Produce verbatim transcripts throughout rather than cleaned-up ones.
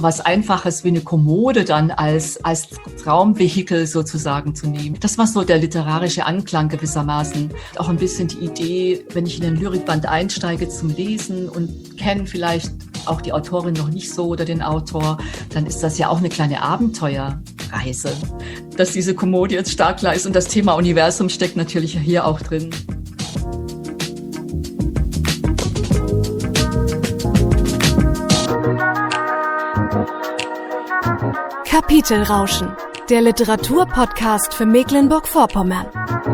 was Einfaches wie eine Kommode dann als, als Traumvehikel sozusagen zu nehmen. Das war so der literarische Anklang gewissermaßen. Auch ein bisschen die Idee, wenn ich in den Lyrikband einsteige zum Lesen und kenne vielleicht auch die Autorin noch nicht so oder den Autor, dann ist das ja auch eine kleine Abenteuerreise, dass diese Kommode jetzt stark ist. Und das Thema Universum steckt natürlich hier auch drin. Kapitelrauschen, der Literaturpodcast für Mecklenburg-Vorpommern.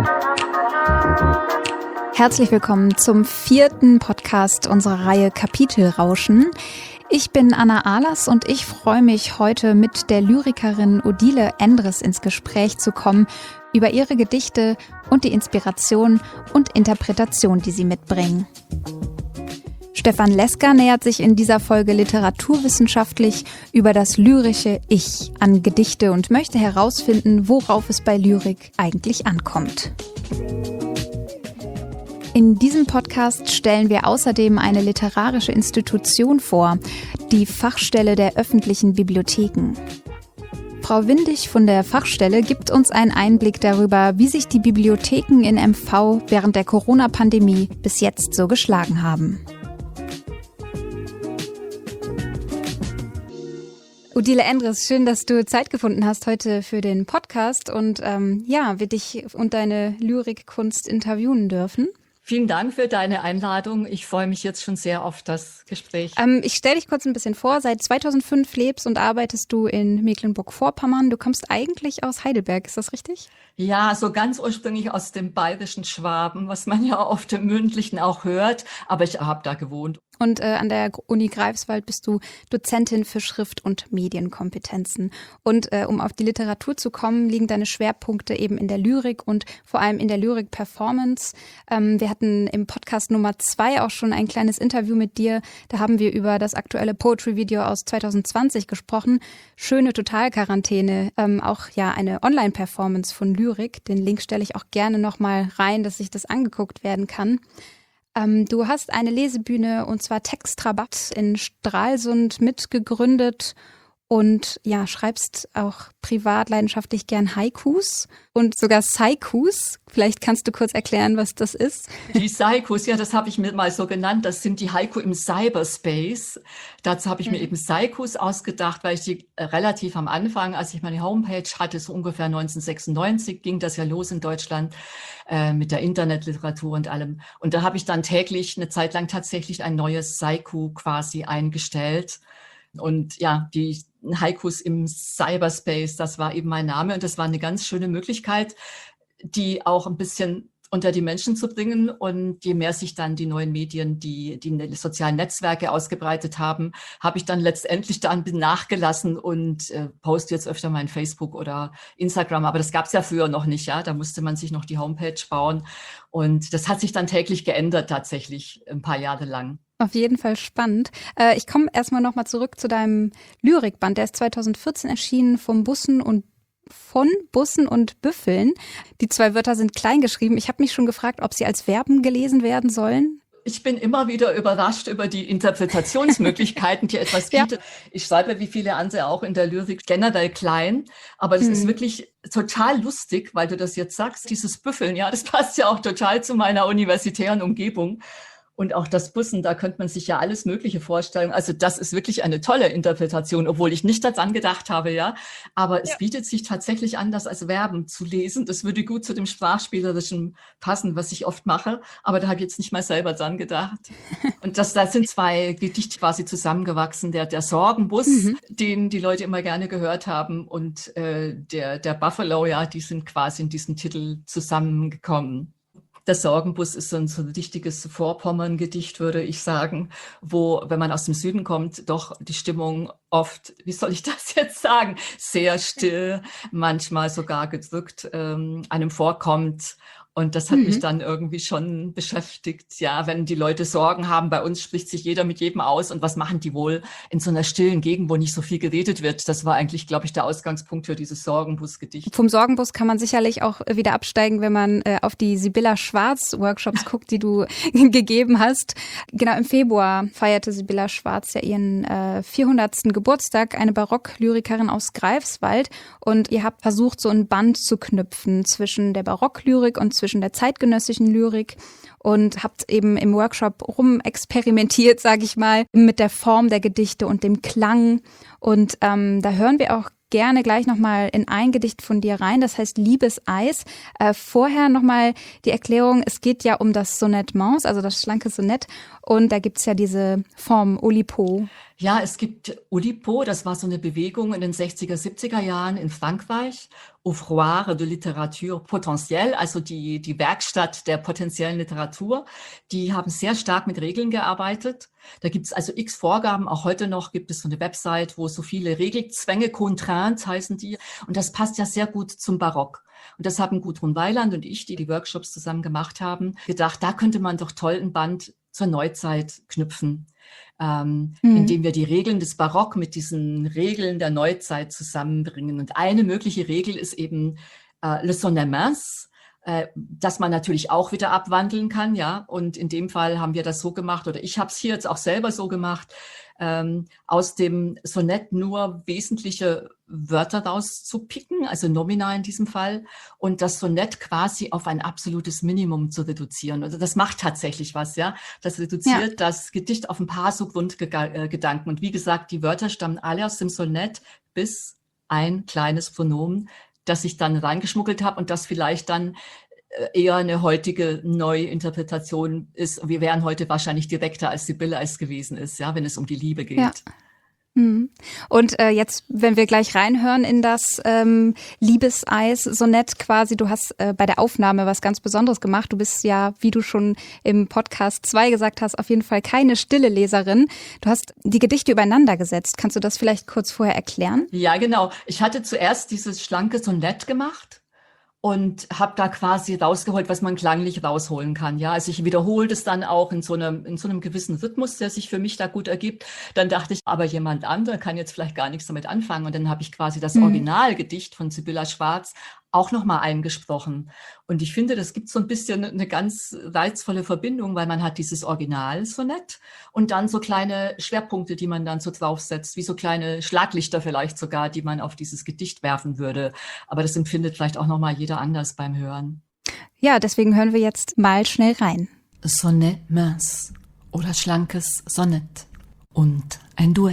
Herzlich willkommen zum vierten Podcast unserer Reihe Kapitelrauschen. Ich bin Anna Ahlers und ich freue mich, heute mit der Lyrikerin Odile Endres ins Gespräch zu kommen über ihre Gedichte und die Inspiration und Interpretation, die sie mitbringen. Stefan Lesker nähert sich in dieser Folge literaturwissenschaftlich über das lyrische Ich an Gedichte und möchte herausfinden, worauf es bei Lyrik eigentlich ankommt. In diesem Podcast stellen wir außerdem eine literarische Institution vor, die Fachstelle der öffentlichen Bibliotheken. Frau Windig von der Fachstelle gibt uns einen Einblick darüber, wie sich die Bibliotheken in M V während der Corona-Pandemie bis jetzt so geschlagen haben. Odile Endres, schön, dass du Zeit gefunden hast heute für den Podcast und ähm, ja, wir dich und deine Lyrikkunst interviewen dürfen. Vielen Dank für deine Einladung. Ich freue mich jetzt schon sehr auf das Gespräch. Ähm, ich stelle dich kurz ein bisschen vor. Seit zweitausendfünf lebst und arbeitest du in Mecklenburg-Vorpommern. Du kommst eigentlich aus Heidelberg, ist das richtig? Ja, so ganz ursprünglich aus dem bayerischen Schwaben, was man ja oft im Mündlichen auch hört. Aber ich habe da gewohnt. Und äh, an der Uni Greifswald bist du Dozentin für Schrift- und Medienkompetenzen. Und äh, um auf die Literatur zu kommen, liegen deine Schwerpunkte eben in der Lyrik und vor allem in der Lyrik-Performance. Ähm, wir hatten im Podcast Nummer zwei auch schon ein kleines Interview mit dir. Da haben wir über das aktuelle Poetry-Video aus zwanzig zwanzig gesprochen. Schöne Totalquarantäne, ähm, auch ja eine Online-Performance von Lyrik. Den Link stelle ich auch gerne nochmal rein, dass sich das angeguckt werden kann. Ähm, du hast eine Lesebühne und zwar Textrabatt in Stralsund mitgegründet und ja, schreibst auch privat leidenschaftlich gern Haikus und sogar Saikus. Vielleicht kannst du kurz erklären, was das ist. Die Saikus, ja, das habe ich mir mal so genannt. Das sind die Haiku im Cyberspace. Dazu habe ich mhm. mir eben Saikus ausgedacht, weil ich die relativ am Anfang, als ich meine Homepage hatte, so ungefähr neunzehnhundertsechsundneunzig, ging das ja los in Deutschland äh, mit der Internetliteratur und allem. Und da habe ich dann täglich eine Zeit lang tatsächlich ein neues Saiku quasi eingestellt. Und ja, die Haikus im Cyberspace, das war eben mein Name und das war eine ganz schöne Möglichkeit, die auch ein bisschen unter die Menschen zu bringen. Und je mehr sich dann die neuen Medien, die die sozialen Netzwerke ausgebreitet haben, habe ich dann letztendlich dann nachgelassen und äh, poste jetzt öfter mal in Facebook oder Instagram. Aber das gab es ja früher noch nicht, ja. Da musste man sich noch die Homepage bauen. Und das hat sich dann täglich geändert tatsächlich ein paar Jahre lang. Auf jeden Fall spannend. Äh, ich komme erstmal nochmal zurück zu deinem Lyrikband. Der ist zweitausendvierzehn erschienen vom Bussen und von Bussen und Büffeln. Die zwei Wörter sind klein geschrieben. Ich habe mich schon gefragt, ob sie als Verben gelesen werden sollen. Ich bin immer wieder überrascht über die Interpretationsmöglichkeiten, die etwas bietet. Ja. Ich schreibe wie viele andere auch in der Lyrik generell klein, aber das hm. ist wirklich total lustig, weil du das jetzt sagst, dieses Büffeln, ja, das passt ja auch total zu meiner universitären Umgebung. Und auch das Bussen, da könnte man sich ja alles Mögliche vorstellen. Also das ist wirklich eine tolle Interpretation, obwohl ich nicht daran gedacht habe, ja. Aber es ja. bietet sich tatsächlich an, das als Verben zu lesen. Das würde gut zu dem Sprachspielerischen passen, was ich oft mache. Aber da habe ich jetzt nicht mal selber dran gedacht. Und das, da sind zwei Gedichte quasi zusammengewachsen. Der, der Sorgenbus, mhm. den die Leute immer gerne gehört haben, und äh, der, der Buffalo, ja, die sind quasi in diesem Titel zusammengekommen. Der Sorgenbus ist so ein, so ein richtiges Vorpommern-Gedicht, würde ich sagen, wo, wenn man aus dem Süden kommt, doch die Stimmung oft, wie soll ich das jetzt sagen, sehr still, manchmal sogar gedrückt ähm, einem vorkommt. Und das hat mhm. mich dann irgendwie schon beschäftigt. Ja, wenn die Leute Sorgen haben, bei uns spricht sich jeder mit jedem aus. Und was machen die wohl in so einer stillen Gegend, wo nicht so viel geredet wird? Das war eigentlich, glaube ich, der Ausgangspunkt für dieses Sorgenbus-Gedicht. Vom Sorgenbus kann man sicherlich auch wieder absteigen, wenn man äh, auf die Sibylla Schwarz-Workshops guckt, die du gegeben hast. Genau, im Februar feierte Sibylla Schwarz ja ihren äh, vierhundertsten Geburtstag eine Barocklyrikerin aus Greifswald und ihr habt versucht, so ein Band zu knüpfen zwischen der Barocklyrik und zwischen der zeitgenössischen Lyrik und habt eben im Workshop rumexperimentiert, sage ich mal, mit der Form der Gedichte und dem Klang. Und ähm, da hören wir auch gerne gleich nochmal in ein Gedicht von dir rein, das heißt Liebeseis. Äh, vorher nochmal die Erklärung, es geht ja um das Sonettement, also das schlanke Sonett und da gibt's ja diese Form Oulipo. Ja, es gibt Oulipo, das war so eine Bewegung in den sechziger, siebziger Jahren in Frankreich, Ouvroir de Littérature Potentielle, also die, die Werkstatt der potenziellen Literatur. Die haben sehr stark mit Regeln gearbeitet. Da gibt es also x Vorgaben, auch heute noch gibt es so eine Website, wo so viele Regelzwänge, Contraintes heißen die, und das passt ja sehr gut zum Barock. Und das haben Gudrun Weiland und ich, die die Workshops zusammen gemacht haben, gedacht, da könnte man doch toll ein Band zur Neuzeit knüpfen, ähm, mhm. indem wir die Regeln des Barock mit diesen Regeln der Neuzeit zusammenbringen. Und eine mögliche Regel ist eben äh, le sonnet mince, äh, das man natürlich auch wieder abwandeln kann, ja. Und in dem Fall haben wir das so gemacht, oder ich habe es hier jetzt auch selber so gemacht, ähm, aus dem Sonett nur wesentliche Wörter rauszupicken, also Nomina in diesem Fall, und das Sonett quasi auf ein absolutes Minimum zu reduzieren. Also das macht tatsächlich was, ja. Das reduziert ja. das Gedicht auf ein paar so Grundgedanken. Und wie gesagt, die Wörter stammen alle aus dem Sonett bis ein kleines Pronomen, das ich dann reingeschmuggelt habe und das vielleicht dann eher eine heutige Neuinterpretation ist. Wir wären heute wahrscheinlich direkter, als Sibylle es gewesen ist, ja, wenn es um die Liebe geht. Ja. Und äh, jetzt, wenn wir gleich reinhören in das ähm, Liebeseis-Sonett quasi, du hast äh, bei der Aufnahme was ganz Besonderes gemacht. Du bist ja, wie du schon im Podcast zwei gesagt hast, auf jeden Fall keine stille Leserin. Du hast die Gedichte übereinander gesetzt. Kannst du das vielleicht kurz vorher erklären? Ja, genau. Ich hatte zuerst dieses schlanke Sonett gemacht und habe da quasi rausgeholt, was man klanglich rausholen kann. Ja, also ich wiederhole das dann auch in so einem in so einem gewissen Rhythmus, der sich für mich da gut ergibt. Dann dachte ich, aber jemand anderer kann jetzt vielleicht gar nichts damit anfangen. Und dann habe ich quasi das mhm. Originalgedicht von Sibylla Schwarz auch nochmal eingesprochen. Und ich finde, das gibt so ein bisschen eine ganz reizvolle Verbindung, weil man hat dieses Original-Sonett und dann so kleine Schwerpunkte, die man dann so draufsetzt, wie so kleine Schlaglichter vielleicht sogar, die man auf dieses Gedicht werfen würde. Aber das empfindet vielleicht auch nochmal jeder anders beim Hören. Ja, deswegen hören wir jetzt mal schnell rein. Sonnet mince oder schlankes Sonett und ein Duett.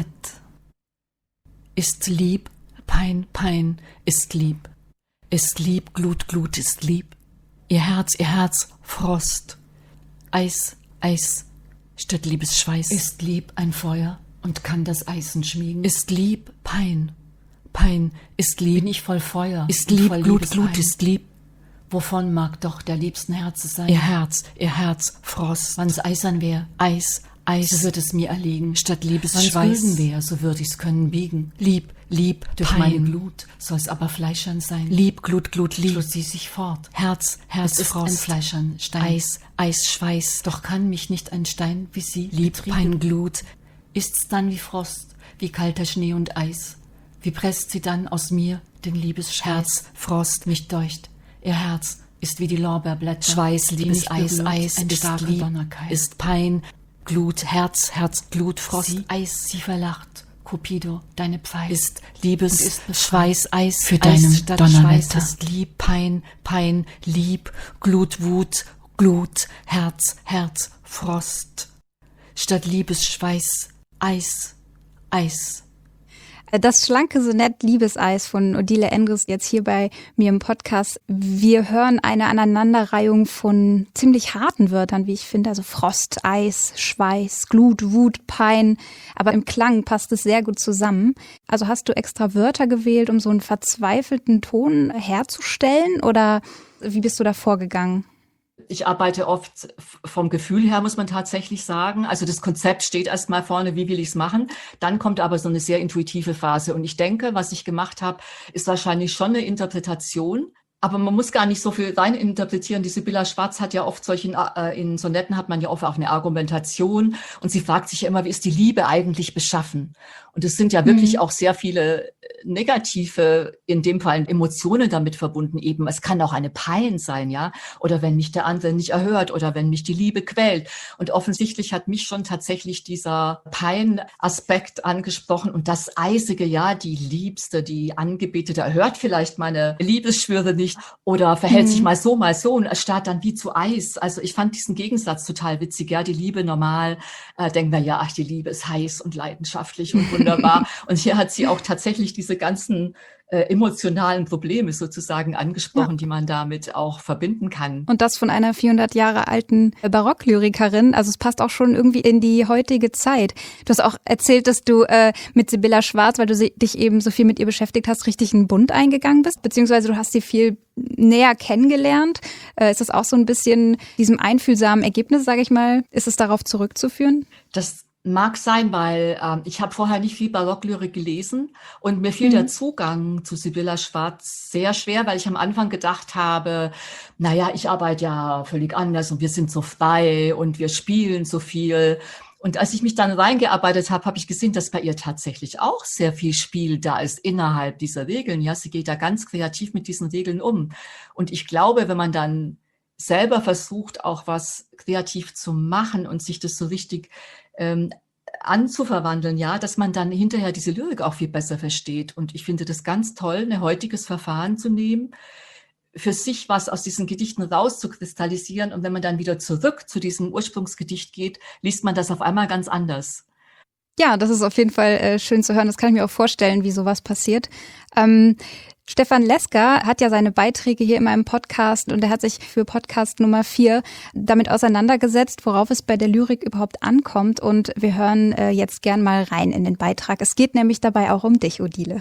Ist lieb, Pein, Pein, ist lieb. Ist lieb, Glut, Glut, ist lieb. Ihr Herz, ihr Herz, Frost. Eis, Eis, statt Liebesschweiß. Ist lieb ein Feuer und kann das Eisen schmiegen. Ist lieb, Pein, Pein, ist lieb. Bin ich voll Feuer. Ist lieb, Glut, Glut, ist lieb. Wovon mag doch der liebsten Herze sein? Ihr Herz, ihr Herz, Frost. Wann's eisern wär, Eis, Eis, so wird es mir erliegen. Statt Liebesschweiß. Wann's wilden wär, so würd ich's können biegen. Lieb, lieb, durch Pein. Meine Glut soll's aber fleischern sein. Lieb, Glut, Glut, lieb, schloss sie sich fort. Herz, Herz, es Frost, ein Fleischern, Stein. Eis, Eis, Schweiß, doch kann mich nicht ein Stein wie sie lieb, Pein, Glut. Ist's dann wie Frost, wie kalter Schnee und Eis? Wie presst sie dann aus mir den Liebesschweiß? Herz, Frost, mich deucht, ihr Herz ist wie die Lorbeerblätter. Schweiß, Liebes Eis, Eis, ein starker Donnerkeil. Ist Pein, Glut, Herz, Herz, Glut, Frost, sie, Eis, sie verlacht. Cupido, deine Pfeil ist Liebes, ist Schweiß, Eis, für deinen Donnerwetter. Ist Lieb, Pein, Pein, Lieb, Glut, Wut, Glut, Herz, Herz, Frost. Statt Liebesschweiß, Eis, Eis. Das schlanke Sonett Liebeseis von Odile Endres jetzt hier bei mir im Podcast. Wir hören eine Aneinanderreihung von ziemlich harten Wörtern, wie ich finde. Also Frost, Eis, Schweiß, Glut, Wut, Pein. Aber im Klang passt es sehr gut zusammen. Also hast du extra Wörter gewählt, um so einen verzweifelten Ton herzustellen? Oder wie bist du da vorgegangen? Ich arbeite oft vom Gefühl her, muss man tatsächlich sagen. Also das Konzept steht erstmal vorne, wie will ich es machen. Dann kommt aber so eine sehr intuitive Phase. Und ich denke, was ich gemacht habe, ist wahrscheinlich schon eine Interpretation. Aber man muss gar nicht so viel rein interpretieren. Die Sibylla Schwarz hat ja oft solche, äh, in Sonetten hat man ja oft auch eine Argumentation. Und sie fragt sich ja immer, wie ist die Liebe eigentlich beschaffen? Und es sind ja wirklich mhm. auch sehr viele negative, in dem Fall Emotionen damit verbunden eben. Es kann auch eine Pein sein, ja, oder wenn mich der andere nicht erhört oder wenn mich die Liebe quält. Und offensichtlich hat mich schon tatsächlich dieser Pein-Aspekt angesprochen und das Eisige, ja, die Liebste, die Angebetete erhört vielleicht meine Liebesschwüre nicht oder verhält mhm. sich mal so, mal so und erstarrt dann wie zu Eis. Also ich fand diesen Gegensatz total witzig, ja, die Liebe normal, äh, denken wir, ja, ach, die Liebe ist heiß und leidenschaftlich und wunderbar. Und hier hat sie auch tatsächlich diese ganzen äh, emotionalen Probleme sozusagen angesprochen, ja. die man damit auch verbinden kann. Und das von einer vierhundert Jahre alten Barocklyrikerin. Also es passt auch schon irgendwie in die heutige Zeit. Du hast auch erzählt, dass du äh, mit Sibylla Schwarz, weil du sie, dich eben so viel mit ihr beschäftigt hast, richtig in einen Bund eingegangen bist, beziehungsweise du hast sie viel näher kennengelernt. Äh, ist das auch so ein bisschen diesem einfühlsamen Ergebnis, sage ich mal, ist es darauf zurückzuführen? Das mag sein, weil ähm, ich habe vorher nicht viel Barocklyrik gelesen und mir fiel mhm. der Zugang zu Sibylla Schwarz sehr schwer, weil ich am Anfang gedacht habe, naja, ich arbeite ja völlig anders und wir sind so frei und wir spielen so viel. Und als ich mich dann reingearbeitet habe, habe ich gesehen, dass bei ihr tatsächlich auch sehr viel Spiel da ist innerhalb dieser Regeln. Ja, sie geht da ganz kreativ mit diesen Regeln um. Und ich glaube, wenn man dann selber versucht, auch was kreativ zu machen und sich das so richtig ähm, anzuverwandeln, ja, dass man dann hinterher diese Lyrik auch viel besser versteht. Und ich finde das ganz toll, ein heutiges Verfahren zu nehmen, für sich was aus diesen Gedichten rauszukristallisieren. Und wenn man dann wieder zurück zu diesem Ursprungsgedicht geht, liest man das auf einmal ganz anders. Ja, das ist auf jeden Fall äh, schön zu hören. Das kann ich mir auch vorstellen, wie sowas passiert. Ähm, Stefan Leska hat ja seine Beiträge hier in meinem Podcast und er hat sich für Podcast Nummer vier damit auseinandergesetzt, worauf es bei der Lyrik überhaupt ankommt. Und wir hören äh, jetzt gern mal rein in den Beitrag. Es geht nämlich dabei auch um dich, Odile.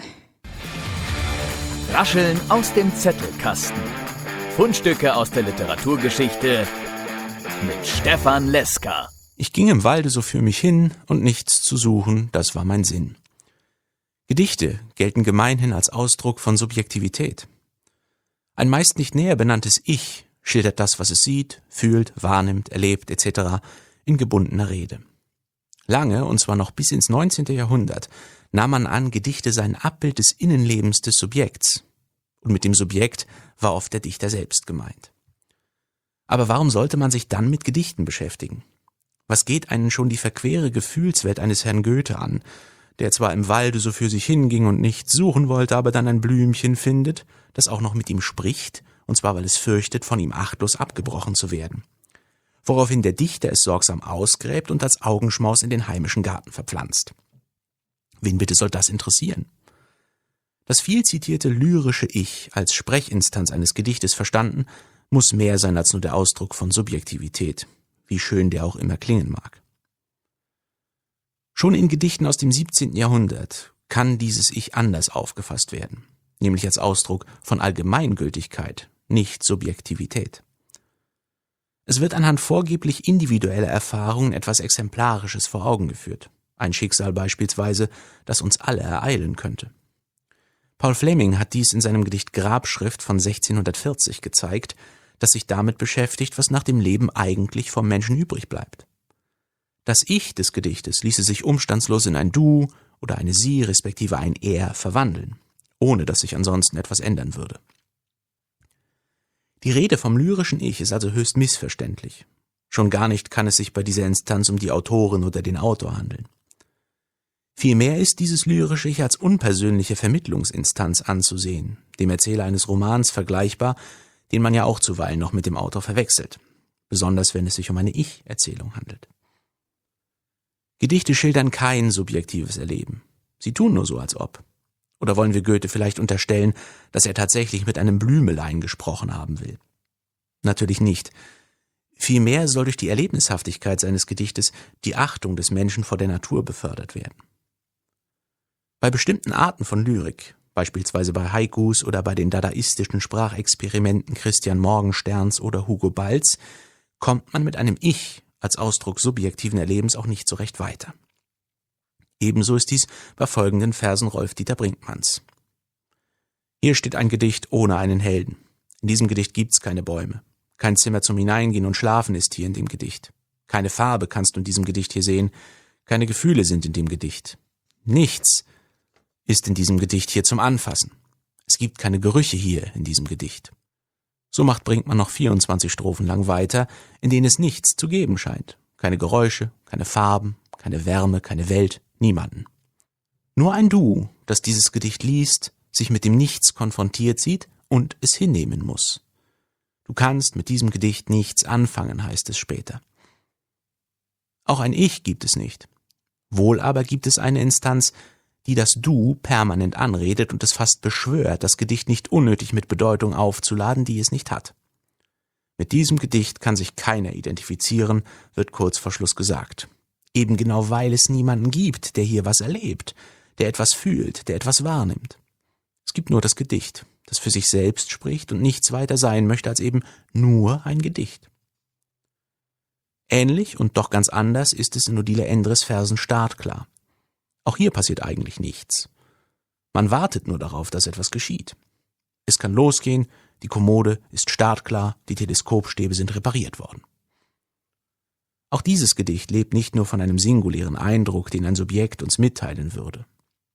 Rascheln aus dem Zettelkasten. Fundstücke aus der Literaturgeschichte mit Stefan Leska. Ich ging im Walde so für mich hin und nichts zu suchen, das war mein Sinn. Gedichte gelten gemeinhin als Ausdruck von Subjektivität. Ein meist nicht näher benanntes Ich schildert das, was es sieht, fühlt, wahrnimmt, erlebt et cetera in gebundener Rede. Lange, und zwar noch bis ins neunzehnte Jahrhundert, nahm man an, Gedichte seien Abbild des Innenlebens des Subjekts. Und mit dem Subjekt war oft der Dichter selbst gemeint. Aber warum sollte man sich dann mit Gedichten beschäftigen? Was geht einen schon die verquere Gefühlswelt eines Herrn Goethe an, der zwar im Walde so für sich hinging und nichts suchen wollte, aber dann ein Blümchen findet, das auch noch mit ihm spricht, und zwar weil es fürchtet, von ihm achtlos abgebrochen zu werden. Woraufhin der Dichter es sorgsam ausgräbt und als Augenschmaus in den heimischen Garten verpflanzt. Wen bitte soll das interessieren? Das viel zitierte lyrische Ich als Sprechinstanz eines Gedichtes verstanden, muss mehr sein als nur der Ausdruck von Subjektivität, wie schön der auch immer klingen mag. Schon in Gedichten aus dem siebzehnten Jahrhundert kann dieses Ich anders aufgefasst werden, nämlich als Ausdruck von Allgemeingültigkeit, nicht Subjektivität. Es wird anhand vorgeblich individueller Erfahrungen etwas Exemplarisches vor Augen geführt, ein Schicksal beispielsweise, das uns alle ereilen könnte. Paul Fleming hat dies in seinem Gedicht Grabschrift von sechzehnhundertvierzig gezeigt, das sich damit beschäftigt, was nach dem Leben eigentlich vom Menschen übrig bleibt. Das Ich des Gedichtes ließe sich umstandslos in ein Du oder eine Sie respektive ein Er verwandeln, ohne dass sich ansonsten etwas ändern würde. Die Rede vom lyrischen Ich ist also höchst missverständlich. Schon gar nicht kann es sich bei dieser Instanz um die Autorin oder den Autor handeln. Vielmehr ist dieses lyrische Ich als unpersönliche Vermittlungsinstanz anzusehen, dem Erzähler eines Romans vergleichbar, den man ja auch zuweilen noch mit dem Autor verwechselt, besonders wenn es sich um eine Ich-Erzählung handelt. Gedichte schildern kein subjektives Erleben. Sie tun nur so, als ob. Oder wollen wir Goethe vielleicht unterstellen, dass er tatsächlich mit einem Blümelein gesprochen haben will? Natürlich nicht. Vielmehr soll durch die Erlebnishaftigkeit seines Gedichtes die Achtung des Menschen vor der Natur befördert werden. Bei bestimmten Arten von Lyrik, beispielsweise bei Haikus oder bei den dadaistischen Sprachexperimenten Christian Morgensterns oder Hugo Balz, kommt man mit einem Ich als Ausdruck subjektiven Erlebens auch nicht so recht weiter. Ebenso ist dies bei folgenden Versen Rolf-Dieter Brinkmanns. Hier steht ein Gedicht ohne einen Helden. In diesem Gedicht gibt's keine Bäume. Kein Zimmer zum Hineingehen und Schlafen ist hier in dem Gedicht. Keine Farbe kannst du in diesem Gedicht hier sehen. Keine Gefühle sind in dem Gedicht. Nichts ist in diesem Gedicht hier zum Anfassen. Es gibt keine Gerüche hier in diesem Gedicht. So macht Brinkmann noch vierundzwanzig Strophen lang weiter, in denen es nichts zu geben scheint. Keine Geräusche, keine Farben, keine Wärme, keine Welt, niemanden. Nur ein Du, das dieses Gedicht liest, sich mit dem Nichts konfrontiert sieht und es hinnehmen muss. Du kannst mit diesem Gedicht nichts anfangen, heißt es später. Auch ein Ich gibt es nicht. Wohl aber gibt es eine Instanz, die das Du permanent anredet und es fast beschwört, das Gedicht nicht unnötig mit Bedeutung aufzuladen, die es nicht hat. Mit diesem Gedicht kann sich keiner identifizieren, wird kurz vor Schluss gesagt. Eben genau weil es niemanden gibt, der hier was erlebt, der etwas fühlt, der etwas wahrnimmt. Es gibt nur das Gedicht, das für sich selbst spricht und nichts weiter sein möchte als eben nur ein Gedicht. Ähnlich und doch ganz anders ist es in Odile Endres Versen Startklar. Auch hier passiert eigentlich nichts. Man wartet nur darauf, dass etwas geschieht. Es kann losgehen, die Kommode ist startklar, die Teleskopstäbe sind repariert worden. Auch dieses Gedicht lebt nicht nur von einem singulären Eindruck, den ein Subjekt uns mitteilen würde.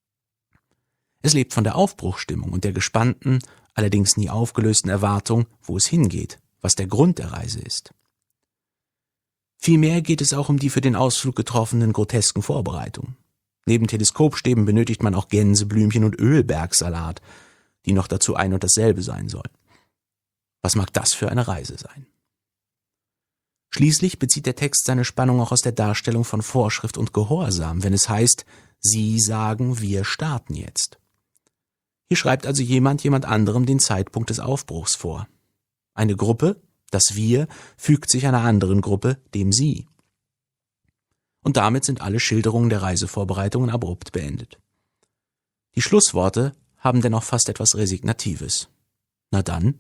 Es lebt von der Aufbruchsstimmung und der gespannten, allerdings nie aufgelösten Erwartung, wo es hingeht, was der Grund der Reise ist. Vielmehr geht es auch um die für den Ausflug getroffenen grotesken Vorbereitungen. Neben Teleskopstäben benötigt man auch Gänseblümchen und Ölbergsalat, die noch dazu ein und dasselbe sein sollen. Was mag das für eine Reise sein? Schließlich bezieht der Text seine Spannung auch aus der Darstellung von Vorschrift und Gehorsam, wenn es heißt, Sie sagen, wir starten jetzt. Hier schreibt also jemand jemand anderem den Zeitpunkt des Aufbruchs vor. Eine Gruppe, das Wir, fügt sich einer anderen Gruppe, dem Sie. Und damit sind alle Schilderungen der Reisevorbereitungen abrupt beendet. Die Schlussworte haben dennoch fast etwas Resignatives. Na dann?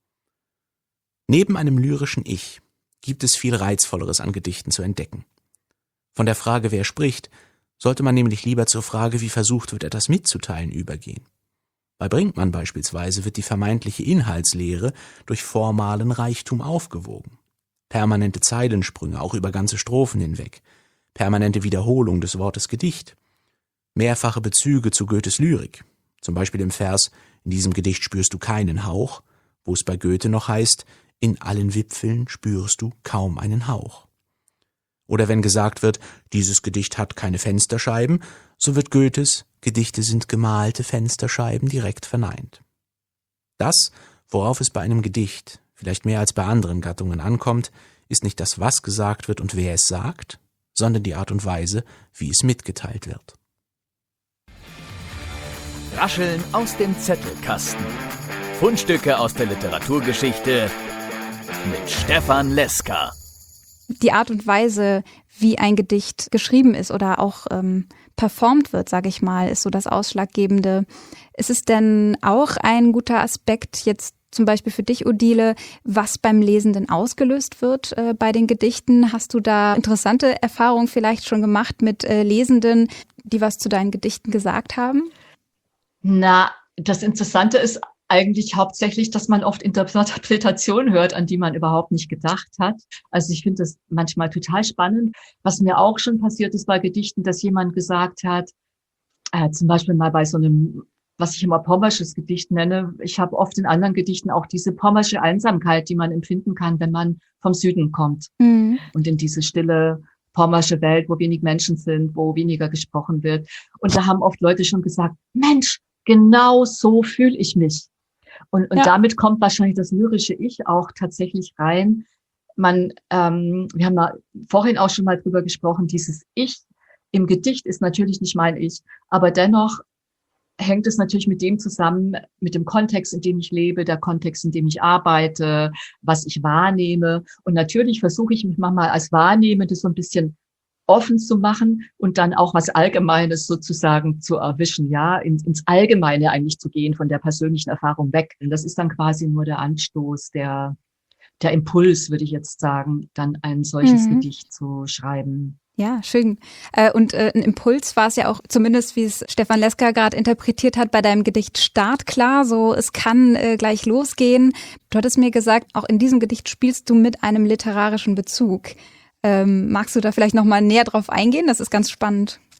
Neben einem lyrischen Ich gibt es viel Reizvolleres an Gedichten zu entdecken. Von der Frage, wer spricht, sollte man nämlich lieber zur Frage, wie versucht wird, etwas mitzuteilen, übergehen. Bei Brinkmann beispielsweise wird die vermeintliche Inhaltslehre durch formalen Reichtum aufgewogen. Permanente Zeilensprünge, auch über ganze Strophen hinweg. Permanente Wiederholung des Wortes Gedicht. Mehrfache Bezüge zu Goethes Lyrik. Zum Beispiel im Vers, in diesem Gedicht spürst du keinen Hauch, wo es bei Goethe noch heißt, in allen Wipfeln spürst du kaum einen Hauch. Oder wenn gesagt wird, dieses Gedicht hat keine Fensterscheiben, so wird Goethes Gedichte sind gemalte Fensterscheiben direkt verneint. Das, worauf es bei einem Gedicht, vielleicht mehr als bei anderen Gattungen ankommt, ist nicht das, was gesagt wird und wer es sagt, sondern die Art und Weise, wie es mitgeteilt wird. Rascheln aus dem Zettelkasten. Fundstücke aus der Literaturgeschichte mit Stefan Leska. Die Art und Weise, wie ein Gedicht geschrieben ist oder auch ähm, performt wird, sage ich mal, ist so das Ausschlaggebende. Ist es denn auch ein guter Aspekt jetzt zum Beispiel für dich, Odile, was beim Lesenden ausgelöst wird äh, bei den Gedichten? Hast du da interessante Erfahrungen vielleicht schon gemacht mit äh, Lesenden, die was zu deinen Gedichten gesagt haben? Na, das Interessante ist eigentlich hauptsächlich, dass man oft Interpretationen hört, an die man überhaupt nicht gedacht hat. Also ich finde das manchmal total spannend. Was mir auch schon passiert ist bei Gedichten, dass jemand gesagt hat, äh, zum Beispiel mal bei so einem, was ich immer pommersches Gedicht nenne, ich habe oft in anderen Gedichten auch diese pommersche Einsamkeit, die man empfinden kann, wenn man vom Süden kommt. Mhm. Und in diese stille pommersche Welt, wo wenig Menschen sind, wo weniger gesprochen wird. Und da haben oft Leute schon gesagt, Mensch, genau so fühle ich mich. Und, und ja. damit kommt wahrscheinlich das lyrische Ich auch tatsächlich rein. Man, ähm, wir haben da vorhin auch schon mal drüber gesprochen, dieses Ich im Gedicht ist natürlich nicht mein Ich, aber dennoch hängt es natürlich mit dem zusammen, mit dem Kontext, in dem ich lebe, der Kontext, in dem ich arbeite, was ich wahrnehme. Und natürlich versuche ich mich manchmal als Wahrnehmende so ein bisschen offen zu machen und dann auch was Allgemeines sozusagen zu erwischen, ja, ins, ins Allgemeine eigentlich zu gehen, von der persönlichen Erfahrung weg. Und das ist dann quasi nur der Anstoß, der, der Impuls, würde ich jetzt sagen, dann ein solches mhm. Gedicht zu schreiben. Ja, schön. Und ein Impuls war es ja auch, zumindest wie es Stefan Leska gerade interpretiert hat, bei deinem Gedicht Startklar, so es kann gleich losgehen. Du hattest mir gesagt, auch in diesem Gedicht spielst du mit einem literarischen Bezug. Ähm, magst du da vielleicht noch mal näher drauf eingehen? Das ist ganz spannend.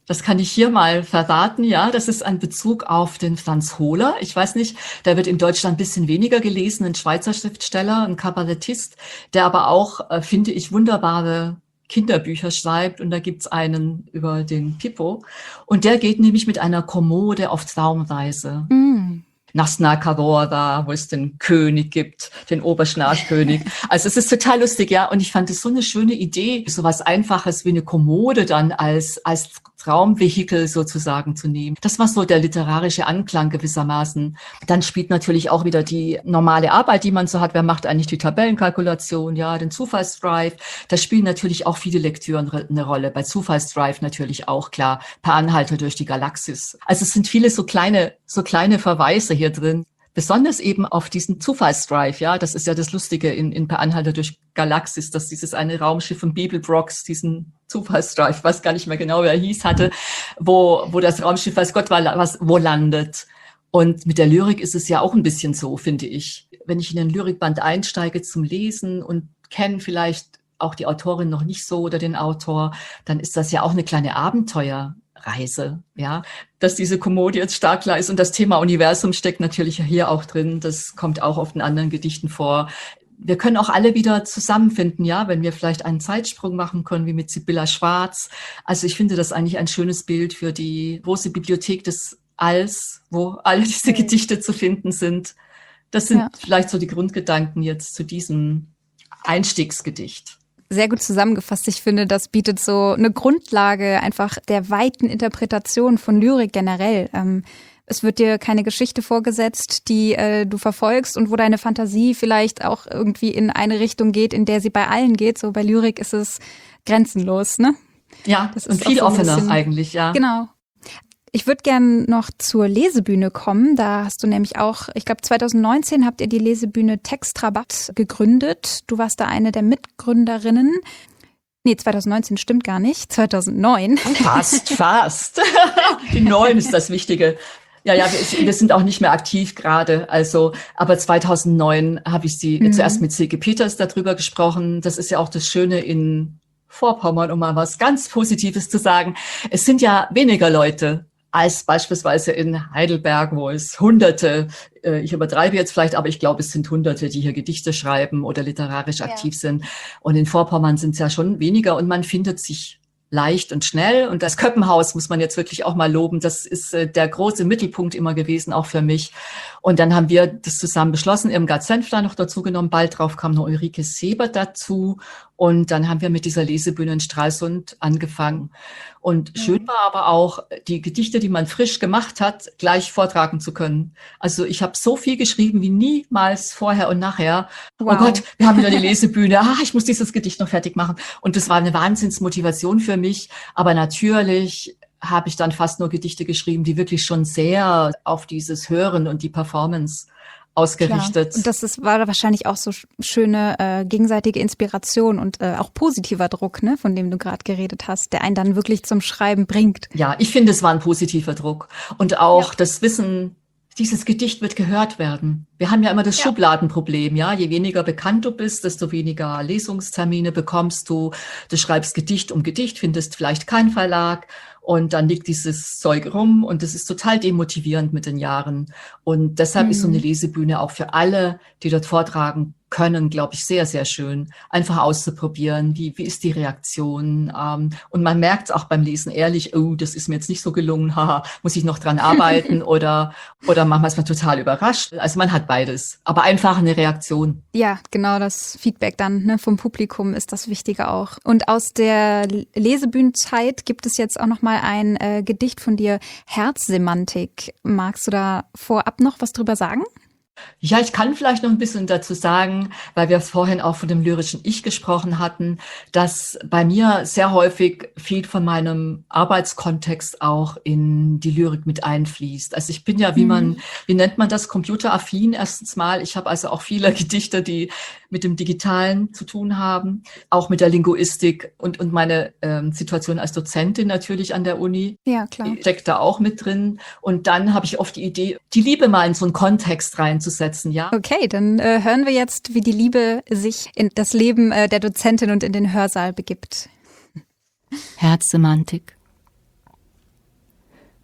Das kann ich hier mal verraten, ja. Das ist ein Bezug auf den Franz Hohler. Ich weiß nicht, der wird in Deutschland ein bisschen weniger gelesen, ein Schweizer Schriftsteller, ein Kabarettist, der aber auch, äh, finde ich, wunderbare Kinderbücher schreibt. Und da gibt's einen über den Pippo. Und der geht nämlich mit einer Kommode auf Traumreise. Mm. Nach Snarkarora, wo es den König gibt, den Oberschnarchkönig. Also es ist total lustig, ja. Und ich fand es so eine schöne Idee, so was Einfaches wie eine Kommode dann als als Traumvehikel sozusagen zu nehmen. Das war so der literarische Anklang gewissermaßen. Dann spielt natürlich auch wieder die normale Arbeit, die man so hat. Wer macht eigentlich die Tabellenkalkulation? Ja, den Zufallsdrive. Da spielen natürlich auch viele Lektüren eine Rolle. Bei Zufallsdrive natürlich auch, klar. Per Anhalter durch die Galaxis. Also es sind viele so kleine, so kleine Verweise hier drin. Besonders eben auf diesen Zufallsdrive, ja, das ist ja das Lustige in, in Per Anhalter durch Galaxis, dass dieses eine Raumschiff von Beeblebrox diesen Zufallsdrive, weiß gar nicht mehr genau, wie er hieß, hatte, wo, wo das Raumschiff, weiß Gott, was, wo landet. Und mit der Lyrik ist es ja auch ein bisschen so, finde ich. Wenn ich in den Lyrikband einsteige zum Lesen und kenne vielleicht auch die Autorin noch nicht so oder den Autor, dann ist das ja auch eine kleine Abenteuerreise, ja, dass diese Kommode jetzt stark klar ist und das Thema Universum steckt natürlich hier auch drin. Das kommt auch oft in anderen Gedichten vor. Wir können auch alle wieder zusammenfinden, ja, wenn wir vielleicht einen Zeitsprung machen können, wie mit Sibylla Schwarz. Also ich finde das eigentlich ein schönes Bild für die große Bibliothek des Alls, wo alle diese Gedichte zu finden sind. Das sind ja vielleicht so die Grundgedanken jetzt zu diesem Einstiegsgedicht. Sehr gut zusammengefasst. Ich finde, das bietet so eine Grundlage einfach der weiten Interpretation von Lyrik generell. Ähm, es wird dir keine Geschichte vorgesetzt, die äh, du verfolgst und wo deine Fantasie vielleicht auch irgendwie in eine Richtung geht, in der sie bei allen geht. So bei Lyrik ist es grenzenlos, ne? Ja, das ist viel so offener bisschen, eigentlich, ja. Genau. Ich würde gern noch zur Lesebühne kommen. Da hast du nämlich auch, ich glaube zwanzig neunzehn habt ihr die Lesebühne Textrabatt gegründet. Du warst da eine der Mitgründerinnen. Nee, zwanzig neunzehn stimmt gar nicht, zweitausendneun. Fast, fast. Die neun ist das Wichtige. Ja, ja, wir, wir sind auch nicht mehr aktiv gerade. Also, aber zweitausendneun habe ich sie mhm. zuerst mit Silke Peters darüber gesprochen. Das ist ja auch das Schöne in Vorpommern, um mal was ganz Positives zu sagen. Es sind ja weniger Leute als beispielsweise in Heidelberg, wo es Hunderte, äh, ich übertreibe jetzt vielleicht, aber ich glaube, es sind Hunderte, die hier Gedichte schreiben oder literarisch aktiv ja. sind. Und in Vorpommern sind es ja schon weniger und man findet sich leicht und schnell. Und das Köppenhaus muss man jetzt wirklich auch mal loben. Das ist äh, der große Mittelpunkt immer gewesen, auch für mich. Und dann haben wir das zusammen beschlossen, Irmgard Senfler noch dazu genommen. Bald drauf kam noch Ulrike Sebert dazu. Und dann haben wir mit dieser Lesebühne in Stralsund angefangen. Und mhm. schön war aber auch, die Gedichte, die man frisch gemacht hat, gleich vortragen zu können. Also ich habe so viel geschrieben wie niemals vorher und nachher. Wow. Oh Gott, wir haben wieder die Lesebühne. Ah, ich muss dieses Gedicht noch fertig machen. Und das war eine Wahnsinnsmotivation für mich. Aber natürlich habe ich dann fast nur Gedichte geschrieben, die wirklich schon sehr auf dieses Hören und die Performance ausgerichtet. Klar. Und das ist, war wahrscheinlich auch so schöne äh, gegenseitige Inspiration und äh, auch positiver Druck, ne, von dem du gerade geredet hast, der einen dann wirklich zum Schreiben bringt. Ja, ich finde, es war ein positiver Druck. Und auch ja. das Wissen, dieses Gedicht wird gehört werden. Wir haben ja immer das ja. Schubladenproblem, ja. Je weniger bekannt du bist, desto weniger Lesungstermine bekommst du. Du schreibst Gedicht um Gedicht, findest vielleicht keinen Verlag. Und dann liegt dieses Zeug rum und das ist total demotivierend mit den Jahren. Und deshalb mhm. ist so eine Lesebühne auch für alle, die dort vortragen können, glaube ich, sehr, sehr schön. Einfach auszuprobieren, wie, wie ist die Reaktion. Ähm, und man merkt auch beim Lesen ehrlich, oh, das ist mir jetzt nicht so gelungen, haha, muss ich noch dran arbeiten oder, oder manchmal ist man total überrascht. Also man hat beides, aber einfach eine Reaktion. Ja, genau, das Feedback dann, ne, vom Publikum ist das Wichtige auch. Und aus der Lesebühnenzeit gibt es jetzt auch noch mal ein äh, Gedicht von dir, Herzsemantik. Magst du da vorab noch was drüber sagen? Ja, ich kann vielleicht noch ein bisschen dazu sagen, weil wir vorhin auch von dem lyrischen Ich gesprochen hatten, dass bei mir sehr häufig viel von meinem Arbeitskontext auch in die Lyrik mit einfließt. Also ich bin ja, wie man, wie nennt man das, computeraffin erstens mal. Ich habe also auch viele Gedichte, die mit dem Digitalen zu tun haben, auch mit der Linguistik und, und meine ähm, Situation als Dozentin natürlich an der Uni. Ja, klar. Steckt da auch mit drin. Und dann habe ich oft die Idee, die Liebe mal in so einen Kontext reinzusetzen, ja. Okay, dann äh, hören wir jetzt, wie die Liebe sich in das Leben äh, der Dozentin und in den Hörsaal begibt. Herzsemantik.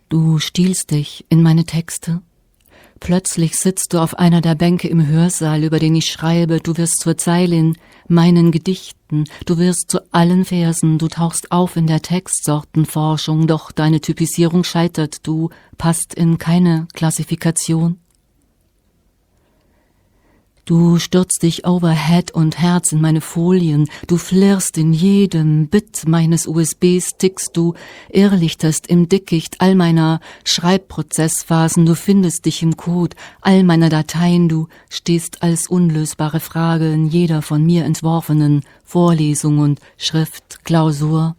Du stiehlst dich in meine Texte. Plötzlich sitzt du auf einer der Bänke im Hörsaal, über den ich schreibe. Du wirst zur Zeile in meinen Gedichten. Du wirst zu allen Versen. Du tauchst auf in der Textsortenforschung. Doch deine Typisierung scheitert. Du passt in keine Klassifikation. Du stürzt dich overhead und Herz in meine Folien, du flirrst in jedem Bit meines U S B-Sticks, du irrlichterst im Dickicht all meiner Schreibprozessphasen, du findest dich im Code all meiner Dateien, du stehst als unlösbare Frage in jeder von mir entworfenen Vorlesung und Schriftklausur.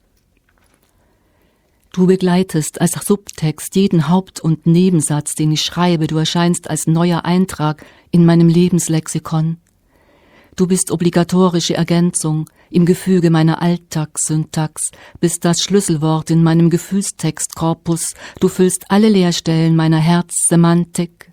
Du begleitest als Subtext jeden Haupt- und Nebensatz, den ich schreibe. Du erscheinst als neuer Eintrag in meinem Lebenslexikon. Du bist obligatorische Ergänzung im Gefüge meiner Alltagssyntax, bist das Schlüsselwort in meinem Gefühlstextkorpus. Du füllst alle Leerstellen meiner Herzsemantik.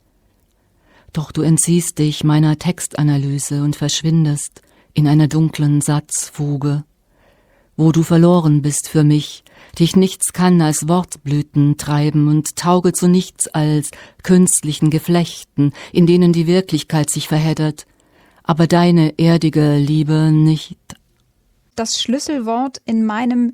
Doch du entziehst dich meiner Textanalyse und verschwindest in einer dunklen Satzfuge, wo du verloren bist für mich, dich nichts kann als Wortblüten treiben und tauge zu nichts als künstlichen Geflechten, in denen die Wirklichkeit sich verheddert, aber deine erdige Liebe nicht. Das Schlüsselwort in meinem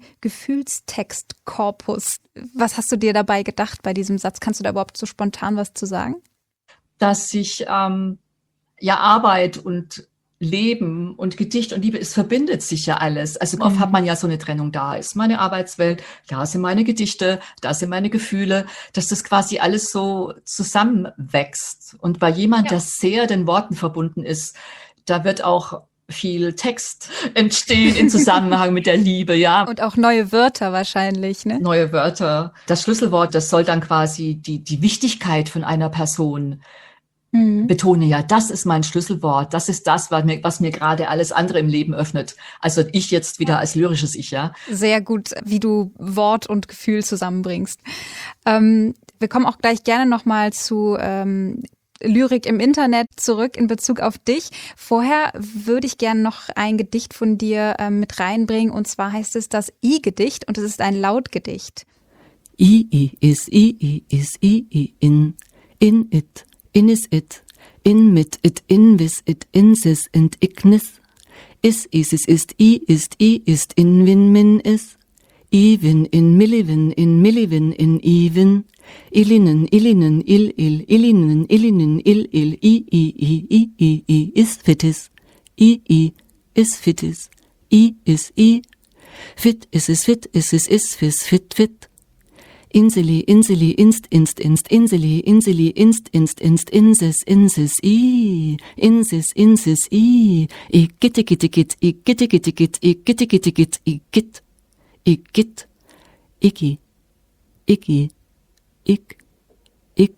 Gefühlstextkorpus. Was hast du dir dabei gedacht bei diesem Satz? Kannst du da überhaupt so spontan was zu sagen? Dass sich ähm, ja Arbeit und Leben und Gedicht und Liebe, es verbindet sich ja alles. Also oft hat man ja so eine Trennung, da ist meine Arbeitswelt, da sind meine Gedichte, da sind meine Gefühle, dass das quasi alles so zusammenwächst. Und bei jemand, ja. der sehr den Worten verbunden ist, da wird auch viel Text entstehen in Zusammenhang mit der Liebe, ja. Und auch neue Wörter wahrscheinlich, ne? Neue Wörter. Das Schlüsselwort, das soll dann quasi die, die Wichtigkeit von einer Person Mhm. betone, ja, das ist mein Schlüsselwort, das ist das, was mir, was mir gerade alles andere im Leben öffnet. Also ich jetzt wieder als lyrisches Ich, ja. Sehr gut, wie du Wort und Gefühl zusammenbringst. Ähm, wir kommen auch gleich gerne nochmal zu ähm, Lyrik im Internet zurück in Bezug auf dich. Vorher würde ich gerne noch ein Gedicht von dir ähm, mit reinbringen, und zwar heißt es das I-Gedicht und es ist ein Lautgedicht. I, I, is, I, I, is, I, I, in, in, it. In is it, in mit it, in vis it, in sis and ignis. Is, is, is, ist, I, ist, I, ist, in, win, min, is. Even, in, millivin, in, millivin, in, even. Illinen, illinen, il, il, illinen, illinen, il, il, I, I, I, I, I, I, is fitis. I, I, is fitis. I, is, I. Fit, is, is, fit, is, is, is, fis, fit, fit. Inseli, inseli, inst, inst, inst, inseli, inseli, inst, inst, inst, insis, insis, i, insis, insis, i, i, gitte, gitte, git, i, gitte, gitte, git, i, gitte, gitte, git, i, git, i, git, iggi, iggi, ig, ig,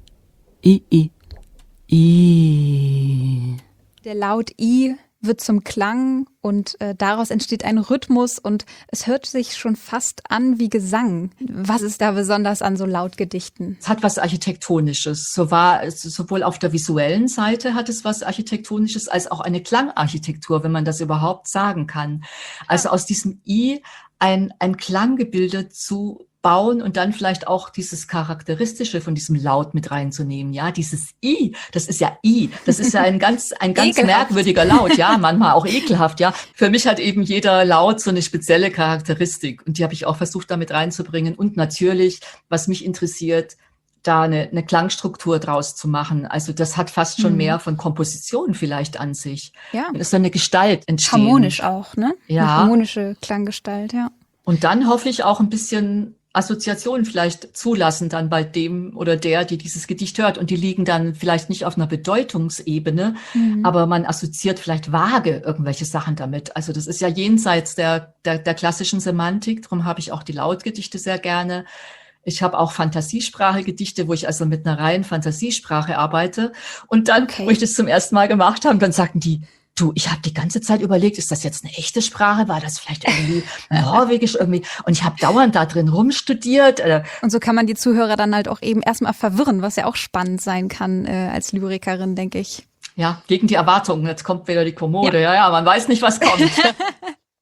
i, i, i. Der Laut I wird zum Klang und äh, daraus entsteht ein Rhythmus und es hört sich schon fast an wie Gesang. Was ist da besonders an so Lautgedichten? Es hat was Architektonisches. So war sowohl auf der visuellen Seite hat es was Architektonisches als auch eine Klangarchitektur, wenn man das überhaupt sagen kann. Also aus diesem I ein, ein Klanggebilde zu bauen und dann vielleicht auch dieses Charakteristische von diesem Laut mit reinzunehmen. Ja, dieses I, das ist ja I, das ist ja ein ganz, ein ganz merkwürdiger Laut, ja, manchmal auch ekelhaft, ja. Für mich hat eben jeder Laut so eine spezielle Charakteristik und die habe ich auch versucht damit reinzubringen und natürlich, was mich interessiert, da eine, eine Klangstruktur draus zu machen. Also das hat fast schon mhm. mehr von Komposition vielleicht an sich. Ja. Es soll eine Gestalt entstehen. Harmonisch auch, ne? Ja. Eine harmonische Klanggestalt, ja. Und dann hoffe ich auch ein bisschen Assoziationen vielleicht zulassen dann bei dem oder der, die dieses Gedicht hört. Und die liegen dann vielleicht nicht auf einer Bedeutungsebene, mhm. aber man assoziiert vielleicht vage irgendwelche Sachen damit. Also das ist ja jenseits der, der, der klassischen Semantik. Darum habe ich auch die Lautgedichte sehr gerne. Ich habe auch Fantasiesprache-Gedichte, wo ich also mit einer reinen Fantasiesprache arbeite. Und dann, okay. wo ich das zum ersten Mal gemacht habe, dann sagten die, du, ich habe die ganze Zeit überlegt, ist das jetzt eine echte Sprache? War das vielleicht irgendwie norwegisch irgendwie? Und ich habe dauernd da drin rumstudiert. Und so kann man die Zuhörer dann halt auch eben erstmal verwirren, was ja auch spannend sein kann äh, als Lyrikerin, denke ich. Ja, gegen die Erwartungen. Jetzt kommt wieder die Kommode. Ja, ja, ja man weiß nicht, was kommt.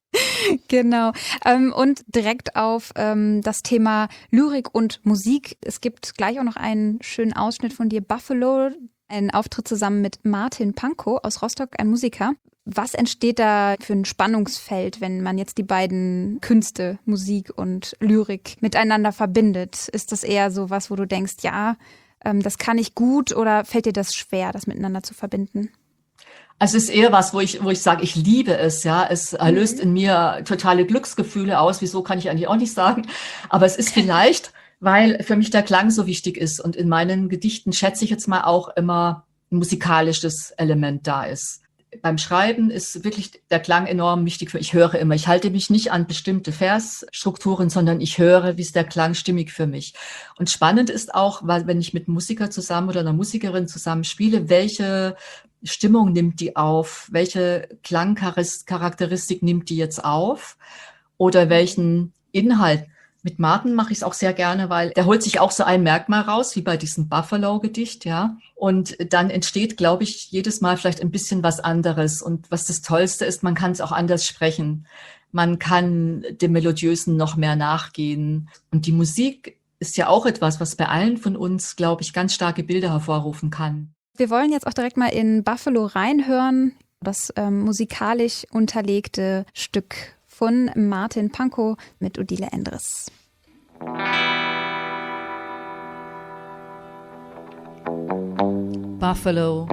Genau. Ähm, und direkt auf ähm, das Thema Lyrik und Musik. Es gibt gleich auch noch einen schönen Ausschnitt von dir, Buffalo, einen Auftritt zusammen mit Martin Pankow aus Rostock, ein Musiker. Was entsteht da für ein Spannungsfeld, wenn man jetzt die beiden Künste, Musik und Lyrik, miteinander verbindet? Ist das eher so was, wo du denkst, ja, ähm, das kann ich gut, oder fällt dir das schwer, das miteinander zu verbinden? Also es ist eher was, wo ich, wo ich sage, ich liebe es, ja. Es mhm. löst in mir totale Glücksgefühle aus. Wieso, kann ich eigentlich auch nicht sagen. Aber es ist vielleicht, weil für mich der Klang so wichtig ist. Und in meinen Gedichten schätze ich jetzt mal auch immer ein musikalisches Element da ist. Beim Schreiben ist wirklich der Klang enorm wichtig für, ich höre immer, ich halte mich nicht an bestimmte Versstrukturen, sondern ich höre, wie ist der Klang stimmig für mich. Und spannend ist auch, weil wenn ich mit einem Musiker zusammen oder einer Musikerin zusammen spiele, welche Stimmung nimmt die auf, welche Klangcharakteristik nimmt die jetzt auf oder welchen Inhalt. Mit Martin mache ich es auch sehr gerne, weil der holt sich auch so ein Merkmal raus, wie bei diesem Buffalo-Gedicht, ja. Und dann entsteht, glaube ich, jedes Mal vielleicht ein bisschen was anderes. Und was das Tollste ist, man kann es auch anders sprechen. Man kann dem Melodiösen noch mehr nachgehen. Und die Musik ist ja auch etwas, was bei allen von uns, glaube ich, ganz starke Bilder hervorrufen kann. Wir wollen jetzt auch direkt mal in Buffalo reinhören, das ähm, musikalisch unterlegte Stück von Martin Pankow mit Odile Endres. Buffalo.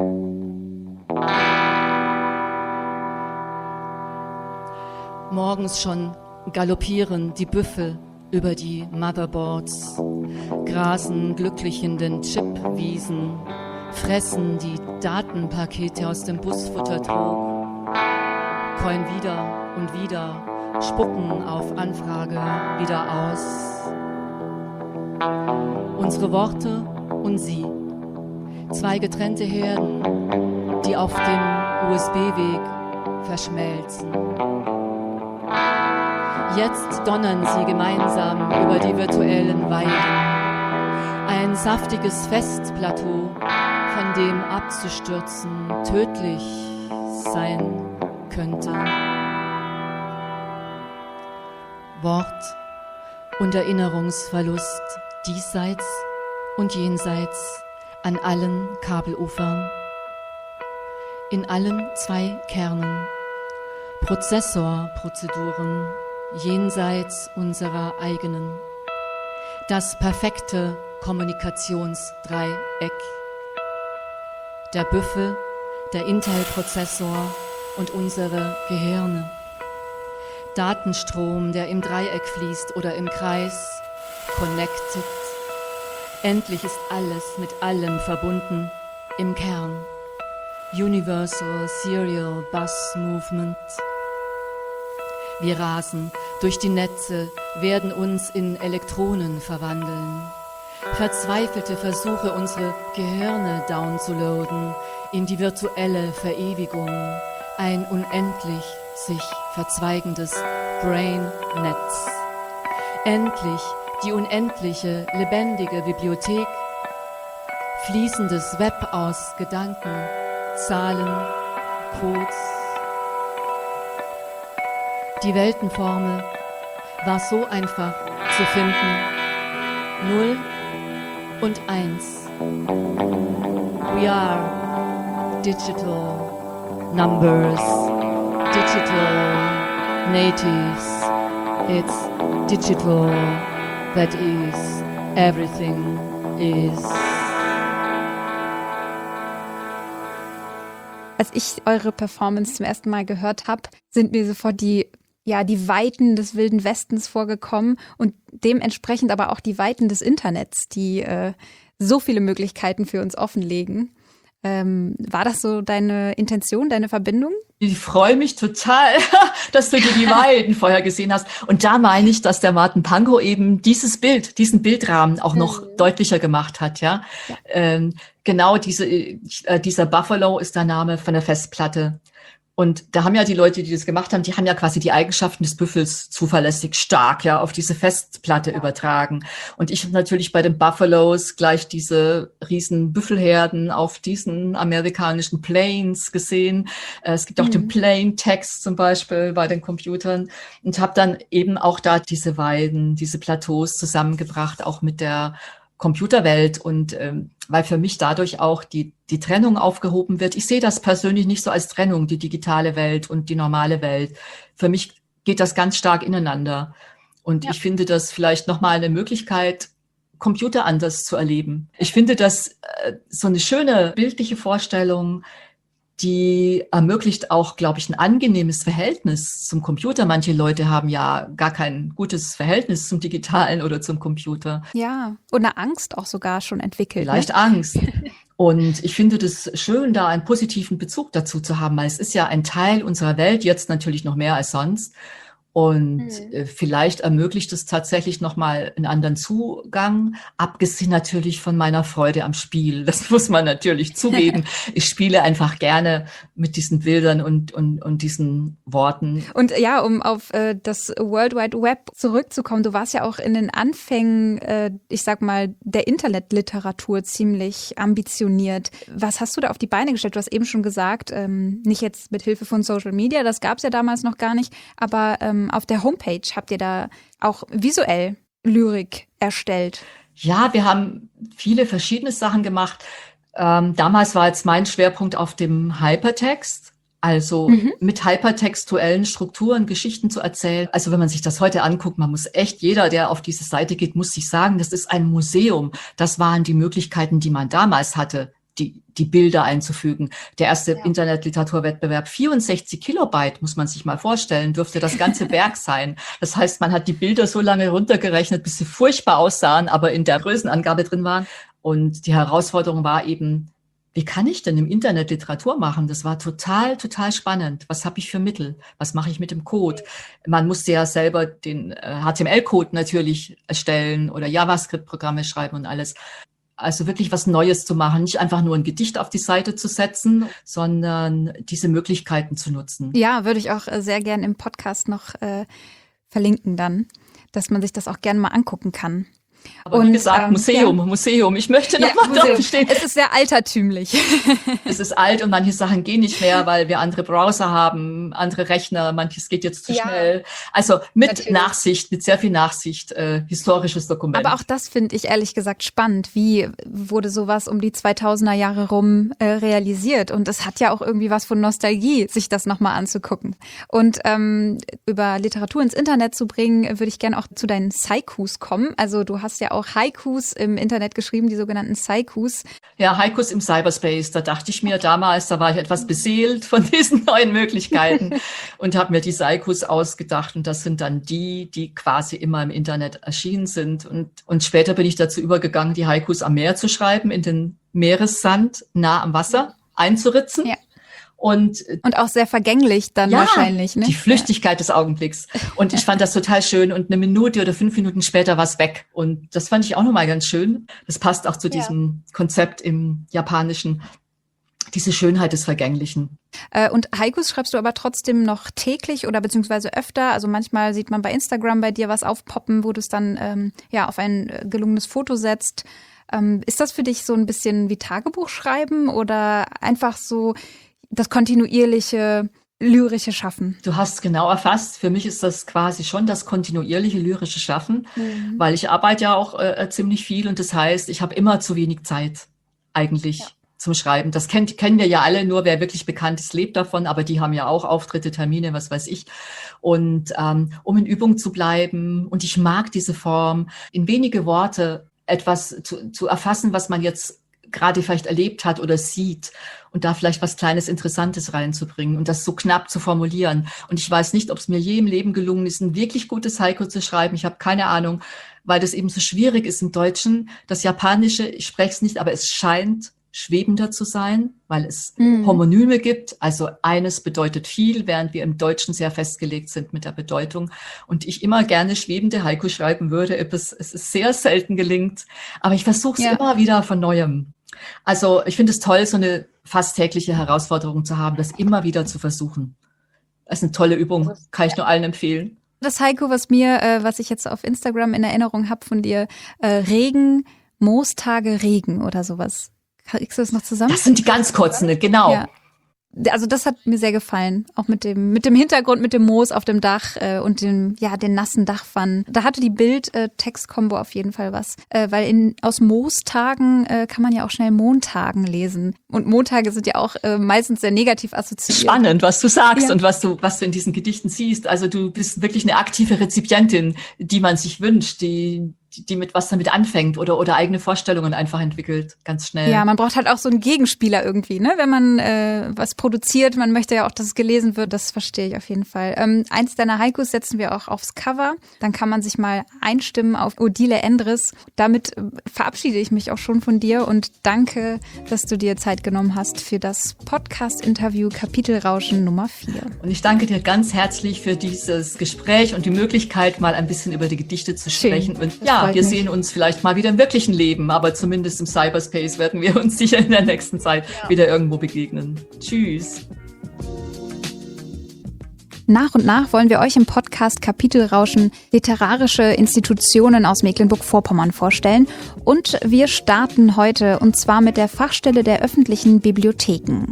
Morgens schon galoppieren die Büffel über die Motherboards, grasen glücklich in den Chipwiesen, fressen die Datenpakete aus dem Busfuttertrog, coin wieder und wieder, spucken auf Anfrage wieder aus. Unsere Worte und sie, zwei getrennte Herden, die auf dem U S B-Weg verschmelzen. Jetzt donnern sie gemeinsam über die virtuellen Weiden. Ein saftiges Festplateau, von dem abzustürzen tödlich sein könnte. Wort und Erinnerungsverlust diesseits und jenseits an allen Kabelufern. In allen zwei Kernen. Prozessorprozeduren jenseits unserer eigenen. Das perfekte Kommunikationsdreieck. Der Büffel, der Intel-Prozessor und unsere Gehirne. Datenstrom, der im Dreieck fließt oder im Kreis, connected. Endlich ist alles mit allem verbunden im Kern. Universal Serial Bus Movement. Wir rasen durch die Netze, werden uns in Elektronen verwandeln. Verzweifelte Versuche, unsere Gehirne downzuladen in die virtuelle Verewigung. Ein unendlich sich verzweigendes Brain-Netz. Endlich die unendliche, lebendige Bibliothek. Fließendes Web aus Gedanken, Zahlen, Codes. Die Weltenformel war so einfach zu finden. Null und eins. We are digital numbers, digital natives. It's digital, that is, everything is. Als ich eure Performance zum ersten Mal gehört habe, sind mir sofort die, ja, die Weiten des Wilden Westens vorgekommen und dementsprechend aber auch die Weiten des Internets, die äh, so viele Möglichkeiten für uns offenlegen. Ähm, war das so deine Intention, deine Verbindung? Ich freue mich total, dass du dir die Weiden vorher gesehen hast. Und da meine ich, dass der Martin Pankow eben dieses Bild, diesen Bildrahmen auch noch mhm. deutlicher gemacht hat. Ja, ja. Ähm, genau diese, äh, dieser Buffalo ist der Name von der Festplatte. Und da haben ja die Leute, die das gemacht haben, die haben ja quasi die Eigenschaften des Büffels zuverlässig stark ja auf diese Festplatte übertragen. Und ich habe natürlich bei den Buffalos gleich diese riesen Büffelherden auf diesen amerikanischen Plains gesehen. Es gibt auch mhm. den Plain Text zum Beispiel bei den Computern und habe dann eben auch da diese Weiden, diese Plateaus zusammengebracht, auch mit der Computerwelt und ähm, weil für mich dadurch auch die die Trennung aufgehoben wird. Ich sehe das persönlich nicht so als Trennung, die digitale Welt und die normale Welt. Für mich geht das ganz stark ineinander. Und ja. ich finde das vielleicht nochmal eine Möglichkeit, Computer anders zu erleben. Ich finde das äh, so eine schöne bildliche Vorstellung, die ermöglicht auch, glaube ich, ein angenehmes Verhältnis zum Computer. Manche Leute haben ja gar kein gutes Verhältnis zum Digitalen oder zum Computer. Ja, und eine Angst auch sogar schon entwickelt. Vielleicht ne? Angst. Und ich finde das schön, da einen positiven Bezug dazu zu haben, weil es ist ja ein Teil unserer Welt, jetzt natürlich noch mehr als sonst. Und mhm. vielleicht ermöglicht es tatsächlich nochmal einen anderen Zugang, abgesehen natürlich von meiner Freude am Spiel. Das muss man natürlich zugeben. Ich spiele einfach gerne mit diesen Bildern und, und, und diesen Worten. Und ja, um auf äh, das World Wide Web zurückzukommen, du warst ja auch in den Anfängen, äh, ich sag mal, der Internetliteratur ziemlich ambitioniert. Was hast du da auf die Beine gestellt? Du hast eben schon gesagt, ähm, nicht jetzt mit Hilfe von Social Media, das gab es ja damals noch gar nicht, aber ähm, auf der Homepage habt ihr da auch visuell Lyrik erstellt. Ja, wir haben viele verschiedene Sachen gemacht. Ähm, damals war jetzt mein Schwerpunkt auf dem Hypertext, also mhm. mit hypertextuellen Strukturen Geschichten zu erzählen. Also wenn man sich das heute anguckt, man muss echt, jeder, der auf diese Seite geht, muss sich sagen, das ist ein Museum. Das waren die Möglichkeiten, die man damals hatte, die, die Bilder einzufügen. Der erste ja. Internetliteraturwettbewerb, vierundsechzig Kilobyte, muss man sich mal vorstellen, dürfte das ganze Werk sein. Das heißt, man hat die Bilder so lange runtergerechnet, bis sie furchtbar aussahen, aber in der Größenangabe drin waren. Und die Herausforderung war eben, wie kann ich denn im Internet Literatur machen? Das war total, total spannend. Was habe ich für Mittel? Was mache ich mit dem Code? Man musste ja selber den äh, H T M L-Code natürlich erstellen oder JavaScript-Programme schreiben und alles. Also wirklich was Neues zu machen, nicht einfach nur ein Gedicht auf die Seite zu setzen, sondern diese Möglichkeiten zu nutzen. Ja, würde ich auch sehr gern im Podcast noch äh, verlinken dann, dass man sich das auch gerne mal angucken kann. Aber und, wie gesagt, ähm, Museum, ja. Museum. Ich möchte noch ja, mal drauf stehen. Es ist sehr altertümlich. Es ist alt und manche Sachen gehen nicht mehr, weil wir andere Browser haben, andere Rechner. Manches geht jetzt zu ja. schnell. Also mit Natürlich. Nachsicht, mit sehr viel Nachsicht, äh, historisches Dokument. Aber auch das finde ich ehrlich gesagt spannend. Wie wurde sowas um die zweitausender Jahre rum äh, realisiert? Und es hat ja auch irgendwie was von Nostalgie, sich das nochmal anzugucken. Und ähm, über Literatur ins Internet zu bringen, würde ich gerne auch zu deinen Haikus kommen. Also du hast ja auch Haikus im Internet geschrieben, die sogenannten Haikus. Ja, Haikus im Cyberspace. Da dachte ich mir damals, da war ich etwas beseelt von diesen neuen Möglichkeiten und habe mir diese Haikus ausgedacht. Und das sind dann die, die quasi immer im Internet erschienen sind. Und, und später bin ich dazu übergegangen, die Haikus am Meer zu schreiben, in den Meeressand nah am Wasser einzuritzen. Ja. Und, und auch sehr vergänglich dann ja, wahrscheinlich, ne? Die Flüchtigkeit ja. des Augenblicks. Und ich fand das total schön. Und eine Minute oder fünf Minuten später war es weg. Und das fand ich auch nochmal ganz schön. Das passt auch zu ja. diesem Konzept im Japanischen. Diese Schönheit des Vergänglichen. Äh, und Haikus schreibst du aber trotzdem noch täglich oder beziehungsweise öfter? Also manchmal sieht man bei Instagram bei dir was aufpoppen, wo du es dann ähm, ja auf ein gelungenes Foto setzt. Ähm, ist das für dich so ein bisschen wie Tagebuch schreiben oder einfach so das kontinuierliche lyrische Schaffen? Du hast genau erfasst. Für mich ist das quasi schon das kontinuierliche lyrische Schaffen, mhm. weil ich arbeite ja auch äh, ziemlich viel und das heißt, ich habe immer zu wenig Zeit eigentlich ja. zum Schreiben. Das kennt, kennen wir ja alle, nur wer wirklich bekannt ist, lebt davon, aber die haben ja auch Auftritte, Termine, was weiß ich. Und ähm, um in Übung zu bleiben, und ich mag diese Form, in wenige Worte etwas zu, zu erfassen, was man jetzt gerade vielleicht erlebt hat oder sieht und da vielleicht was Kleines, Interessantes reinzubringen und das so knapp zu formulieren. Und ich weiß nicht, ob es mir je im Leben gelungen ist, ein wirklich gutes Haiku zu schreiben. Ich habe keine Ahnung, weil das eben so schwierig ist im Deutschen. Das Japanische, ich spreche es nicht, aber es scheint schwebender zu sein, weil es mhm. Homonyme gibt. Also eines bedeutet viel, während wir im Deutschen sehr festgelegt sind mit der Bedeutung. Und ich immer gerne schwebende Haiku schreiben würde. Es ist sehr selten gelingt, aber ich versuche es ja. immer wieder von Neuem. Also ich finde es toll, so eine fast tägliche Herausforderung zu haben, das immer wieder zu versuchen. Das ist eine tolle Übung, kann ich nur allen empfehlen. Das Heiko, was mir, äh, was ich jetzt auf Instagram in Erinnerung habe von dir, äh, Regen, Moostage, Regen oder sowas. Kriegst du das noch zusammen? Das sind die ganz kurzen, genau. Ja. Also das hat mir sehr gefallen, auch mit dem mit dem Hintergrund, mit dem Moos auf dem Dach äh, und dem ja den nassen Dachpfannen. Da hatte die Bild-Text-Kombo auf jeden Fall was, äh, weil in aus Moostagen äh, kann man ja auch schnell Montagen lesen und Montage sind ja auch äh, meistens sehr negativ assoziiert. Spannend, was du sagst Ja. und was du was du in diesen Gedichten siehst. Also du bist wirklich eine aktive Rezipientin, die man sich wünscht, die die, die mit was damit anfängt oder oder eigene Vorstellungen einfach entwickelt, ganz schnell. Ja, man braucht halt auch so einen Gegenspieler irgendwie, ne? Wenn man äh, was produziert, man möchte ja auch, dass es gelesen wird, das verstehe ich auf jeden Fall. Ähm, eins deiner Haikus setzen wir auch aufs Cover, dann kann man sich mal einstimmen auf Odile Endres. Damit äh, verabschiede ich mich auch schon von dir und danke, dass du dir Zeit genommen hast für das Podcast-Interview Kapitelrauschen Nummer vier. Und ich danke dir ganz herzlich für dieses Gespräch und die Möglichkeit, mal ein bisschen über die Gedichte zu Schön. sprechen. Und Das ja, freut wir mich. sehen uns vielleicht mal wieder im wirklichen Leben, aber zumindest im Cyberspace werden wir uns sicher in der nächsten Zeit wieder irgendwo begegnen. Tschüss. Nach und nach wollen wir euch im Podcast Kapitelrauschen literarische Institutionen aus Mecklenburg-Vorpommern vorstellen. Und wir starten heute und zwar mit der Fachstelle der öffentlichen Bibliotheken.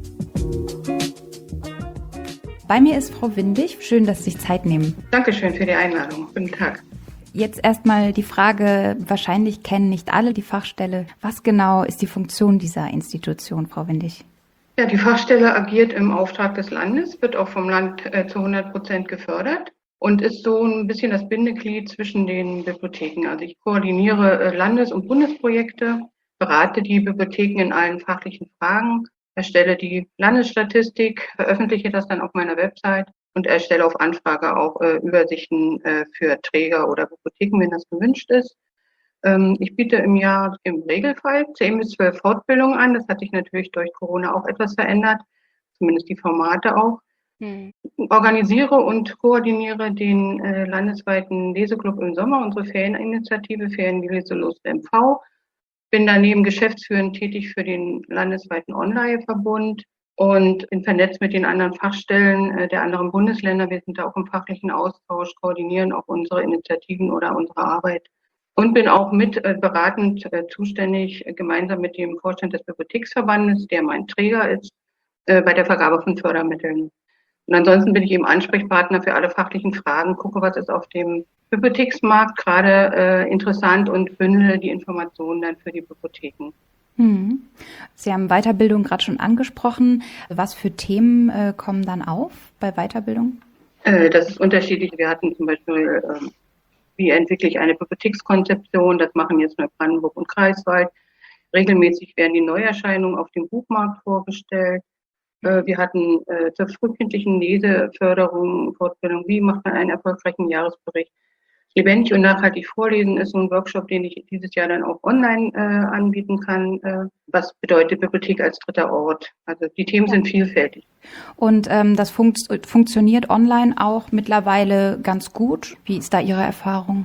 Bei mir ist Frau Windig. Schön, dass Sie sich Zeit nehmen. Dankeschön für die Einladung. Guten Tag. Jetzt erstmal die Frage, wahrscheinlich kennen nicht alle die Fachstelle. Was genau ist die Funktion dieser Institution, Frau Windig? Ja, die Fachstelle agiert im Auftrag des Landes, wird auch vom Land äh, zu hundert Prozent gefördert und ist so ein bisschen das Bindeglied zwischen den Bibliotheken. Also ich koordiniere äh, Landes- und Bundesprojekte, berate die Bibliotheken in allen fachlichen Fragen, erstelle die Landesstatistik, veröffentliche das dann auf meiner Website und erstelle auf Anfrage auch äh, Übersichten äh, für Träger oder Bibliotheken, wenn das gewünscht ist. Ähm, ich biete im Jahr im Regelfall zehn bis zwölf Fortbildungen an. Das hat sich natürlich durch Corona auch etwas verändert, zumindest die Formate auch. Hm. Organisiere und koordiniere den äh, landesweiten Leseklub im Sommer, unsere Ferieninitiative Ferienleselust M V. Bin daneben geschäftsführend tätig für den landesweiten Online-Verbund und bin vernetzt mit den anderen Fachstellen äh, der anderen Bundesländer. Wir sind da auch im fachlichen Austausch, koordinieren auch unsere Initiativen oder unsere Arbeit. Und bin auch mit äh, beratend äh, zuständig, äh, gemeinsam mit dem Vorstand des Bibliotheksverbandes, der mein Träger ist, äh, bei der Vergabe von Fördermitteln. Und ansonsten bin ich eben Ansprechpartner für alle fachlichen Fragen, gucke, was ist auf dem Bibliotheksmarkt gerade äh, interessant und bündele die Informationen dann für die Bibliotheken. Hm. Sie haben Weiterbildung gerade schon angesprochen. Was für Themen äh, kommen dann auf bei Weiterbildung? Äh, das ist unterschiedlich. Wir hatten zum Beispiel, äh, wie entwickle ich eine Bibliothekskonzeption? Das machen jetzt Neubrandenburg und Greifswald. Regelmäßig werden die Neuerscheinungen auf dem Buchmarkt vorgestellt. Äh, wir hatten äh, zur frühkindlichen Leseförderung, Fortbildung, wie macht man einen erfolgreichen Jahresbericht? Lebendig und nachhaltig vorlesen ist so ein Workshop, den ich dieses Jahr dann auch online äh, anbieten kann. Äh, was bedeutet Bibliothek als dritter Ort? Also die Themen sind vielfältig. Und ähm, das funkt, funktioniert online auch mittlerweile ganz gut. Wie ist da Ihre Erfahrung?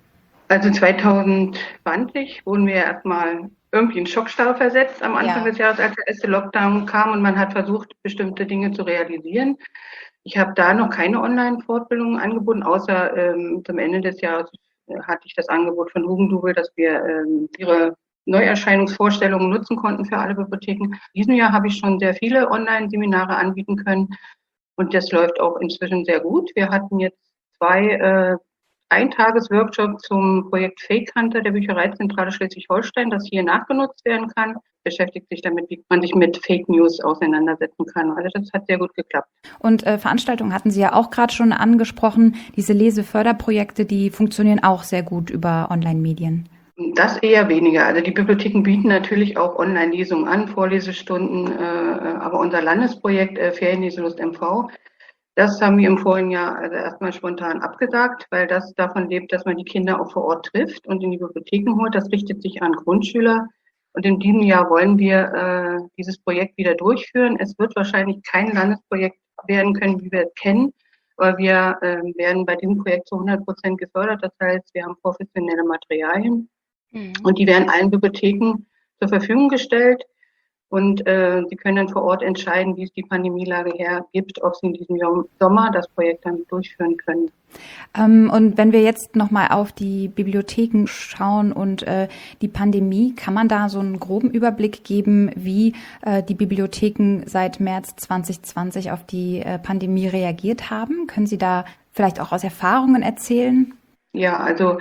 Also zwanzig zwanzig wurden wir erstmal irgendwie in Schockstarre versetzt am Anfang ja. des Jahres, als der erste Lockdown kam und man hat versucht, bestimmte Dinge zu realisieren. Ich habe da noch keine Online-Fortbildungen angeboten, außer ähm, zum Ende des Jahres äh, hatte ich das Angebot von Hugendubel, dass wir ähm, ihre Neuerscheinungsvorstellungen nutzen konnten für alle Bibliotheken. In diesem Jahr habe ich schon sehr viele Online-Seminare anbieten können und das läuft auch inzwischen sehr gut. Wir hatten jetzt zwei äh, Eintages-Workshop zum Projekt Fake Hunter der Büchereizentrale Schleswig-Holstein, das hier nachgenutzt werden kann. Beschäftigt sich damit, wie man sich mit Fake News auseinandersetzen kann. Also das hat sehr gut geklappt. Und äh, Veranstaltungen hatten Sie ja auch gerade schon angesprochen. Diese Leseförderprojekte, die funktionieren auch sehr gut über Online-Medien. Das eher weniger. Also die Bibliotheken bieten natürlich auch Online-Lesungen an, Vorlesestunden, äh, aber unser Landesprojekt äh, Ferienleselust M V, das haben wir im vorigen Jahr also erstmal spontan abgesagt, weil das davon lebt, dass man die Kinder auch vor Ort trifft und in die Bibliotheken holt. Das richtet sich an Grundschüler. Und in diesem Jahr wollen wir äh, dieses Projekt wieder durchführen. Es wird wahrscheinlich kein Landesprojekt werden können, wie wir es kennen, aber wir äh, werden bei diesem Projekt zu hundert Prozent gefördert. Das heißt, wir haben professionelle Materialien mhm. und die werden allen Bibliotheken zur Verfügung gestellt. Und äh, sie können dann vor Ort entscheiden, wie es die Pandemielage hergibt, ob sie in diesem Sommer das Projekt dann durchführen können. Ähm, und wenn wir jetzt nochmal auf die Bibliotheken schauen und äh, die Pandemie, kann man da so einen groben Überblick geben, wie äh, die Bibliotheken seit März zwanzig zwanzig auf die äh, Pandemie reagiert haben? Können Sie da vielleicht auch aus Erfahrungen erzählen? Ja, also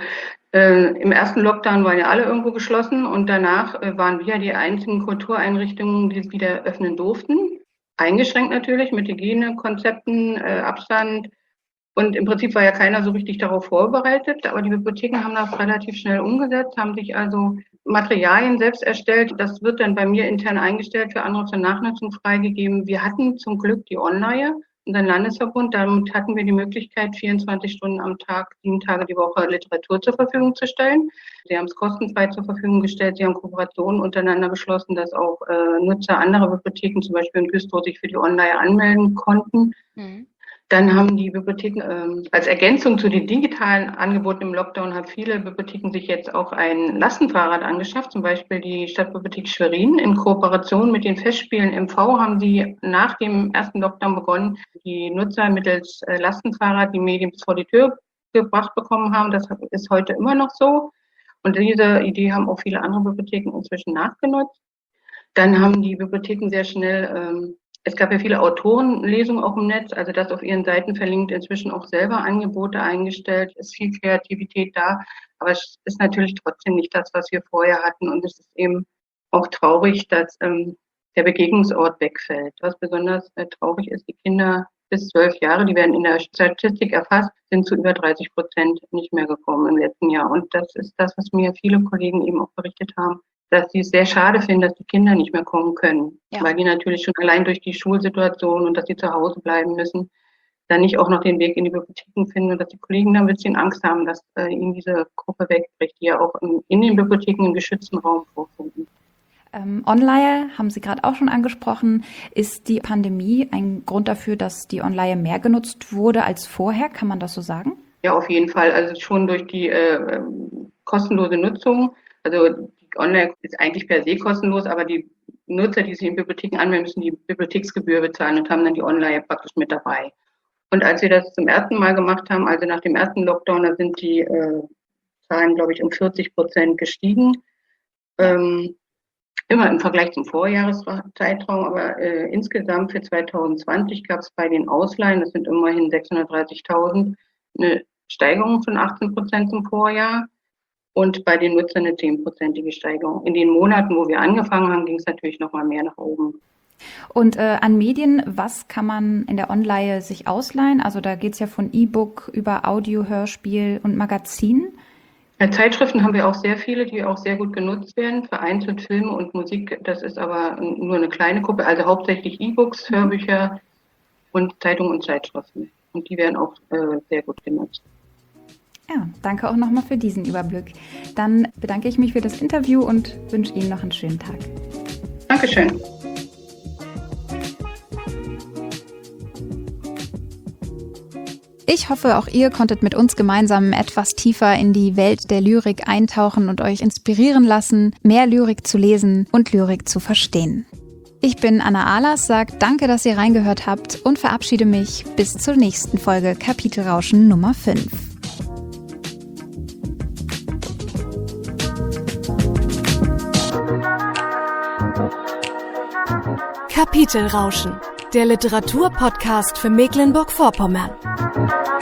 Äh, im ersten Lockdown waren ja alle irgendwo geschlossen und danach äh, waren wir die einzigen Kultureinrichtungen, die wieder öffnen durften. Eingeschränkt natürlich mit Hygienekonzepten, äh, Abstand. Und im Prinzip war ja keiner so richtig darauf vorbereitet, aber die Bibliotheken haben das relativ schnell umgesetzt, haben sich also Materialien selbst erstellt. Das wird dann bei mir intern eingestellt, für andere zur Nachnutzung freigegeben. Wir hatten zum Glück die Online, unseren Landesverbund. Damit hatten wir die Möglichkeit, vierundzwanzig Stunden am Tag, sieben Tage die Woche Literatur zur Verfügung zu stellen. Sie haben es kostenfrei zur Verfügung gestellt. Sie haben Kooperationen untereinander beschlossen, dass auch äh, Nutzer anderer Bibliotheken, zum Beispiel in Güstrow, sich für die Online anmelden konnten. Mhm. Dann haben die Bibliotheken ähm, als Ergänzung zu den digitalen Angeboten im Lockdown haben viele Bibliotheken sich jetzt auch ein Lastenfahrrad angeschafft. Zum Beispiel die Stadtbibliothek Schwerin in Kooperation mit den Festspielen M V haben sie nach dem ersten Lockdown begonnen, die Nutzer mittels äh, Lastenfahrrad die Medien bis vor die Tür gebracht bekommen haben. Das ist heute immer noch so. Und diese Idee haben auch viele andere Bibliotheken inzwischen nachgenutzt. Dann haben die Bibliotheken sehr schnell ähm, Es gab ja viele Autorenlesungen auch im Netz, also das auf ihren Seiten verlinkt, inzwischen auch selber Angebote eingestellt, ist viel Kreativität da, aber es ist natürlich trotzdem nicht das, was wir vorher hatten und es ist eben auch traurig, dass ähm, der Begegnungsort wegfällt. Was besonders äh, traurig ist, die Kinder bis zwölf Jahre, die werden in der Statistik erfasst, sind zu über dreißig Prozent nicht mehr gekommen im letzten Jahr und das ist das, was mir viele Kollegen eben auch berichtet haben, dass sie es sehr schade finden, dass die Kinder nicht mehr kommen können, ja. Weil die natürlich schon allein durch die Schulsituation und dass sie zu Hause bleiben müssen, dann nicht auch noch den Weg in die Bibliotheken finden und dass die Kollegen dann ein bisschen Angst haben, dass äh, ihnen diese Gruppe wegbricht, die ja auch in, in den Bibliotheken im geschützten Raum vorfinden. Ähm, Online haben Sie gerade auch schon angesprochen. Ist die Pandemie ein Grund dafür, dass die Online mehr genutzt wurde als vorher? Kann man das so sagen? Ja, auf jeden Fall. Also schon durch die äh, kostenlose Nutzung. Also Online ist eigentlich per se kostenlos, aber die Nutzer, die sich in Bibliotheken anmelden, müssen die Bibliotheksgebühr bezahlen und haben dann die Online praktisch mit dabei. Und als wir das zum ersten Mal gemacht haben, also nach dem ersten Lockdown, da sind die äh, Zahlen, glaube ich, um vierzig Prozent gestiegen. Ähm, immer im Vergleich zum Vorjahreszeitraum, aber äh, insgesamt für zwanzig zwanzig gab es bei den Ausleihen, das sind immerhin sechshundertdreißigtausend, eine Steigerung von achtzehn Prozent zum Vorjahr. Und bei den Nutzern eine zehnprozentige Steigerung. In den Monaten, wo wir angefangen haben, ging es natürlich noch mal mehr nach oben. Und äh, an Medien, was kann man in der Online sich ausleihen? Also da geht es ja von E-Book über Audio, Hörspiel und Magazin. Ja, Zeitschriften haben wir auch sehr viele, die auch sehr gut genutzt werden. Vereinzelt Filme und Musik, das ist aber nur eine kleine Gruppe. Also hauptsächlich E-Books, Hörbücher und Zeitungen und Zeitschriften. Und die werden auch äh, sehr gut genutzt. Ja, danke auch nochmal für diesen Überblick. Dann bedanke ich mich für das Interview und wünsche Ihnen noch einen schönen Tag. Dankeschön. Ich hoffe, auch ihr konntet mit uns gemeinsam etwas tiefer in die Welt der Lyrik eintauchen und euch inspirieren lassen, mehr Lyrik zu lesen und Lyrik zu verstehen. Ich bin Anna Ahlers, sage danke, dass ihr reingehört habt und verabschiede mich bis zur nächsten Folge Kapitelrauschen Nummer fünf. Kapitelrauschen, der Literaturpodcast für Mecklenburg-Vorpommern.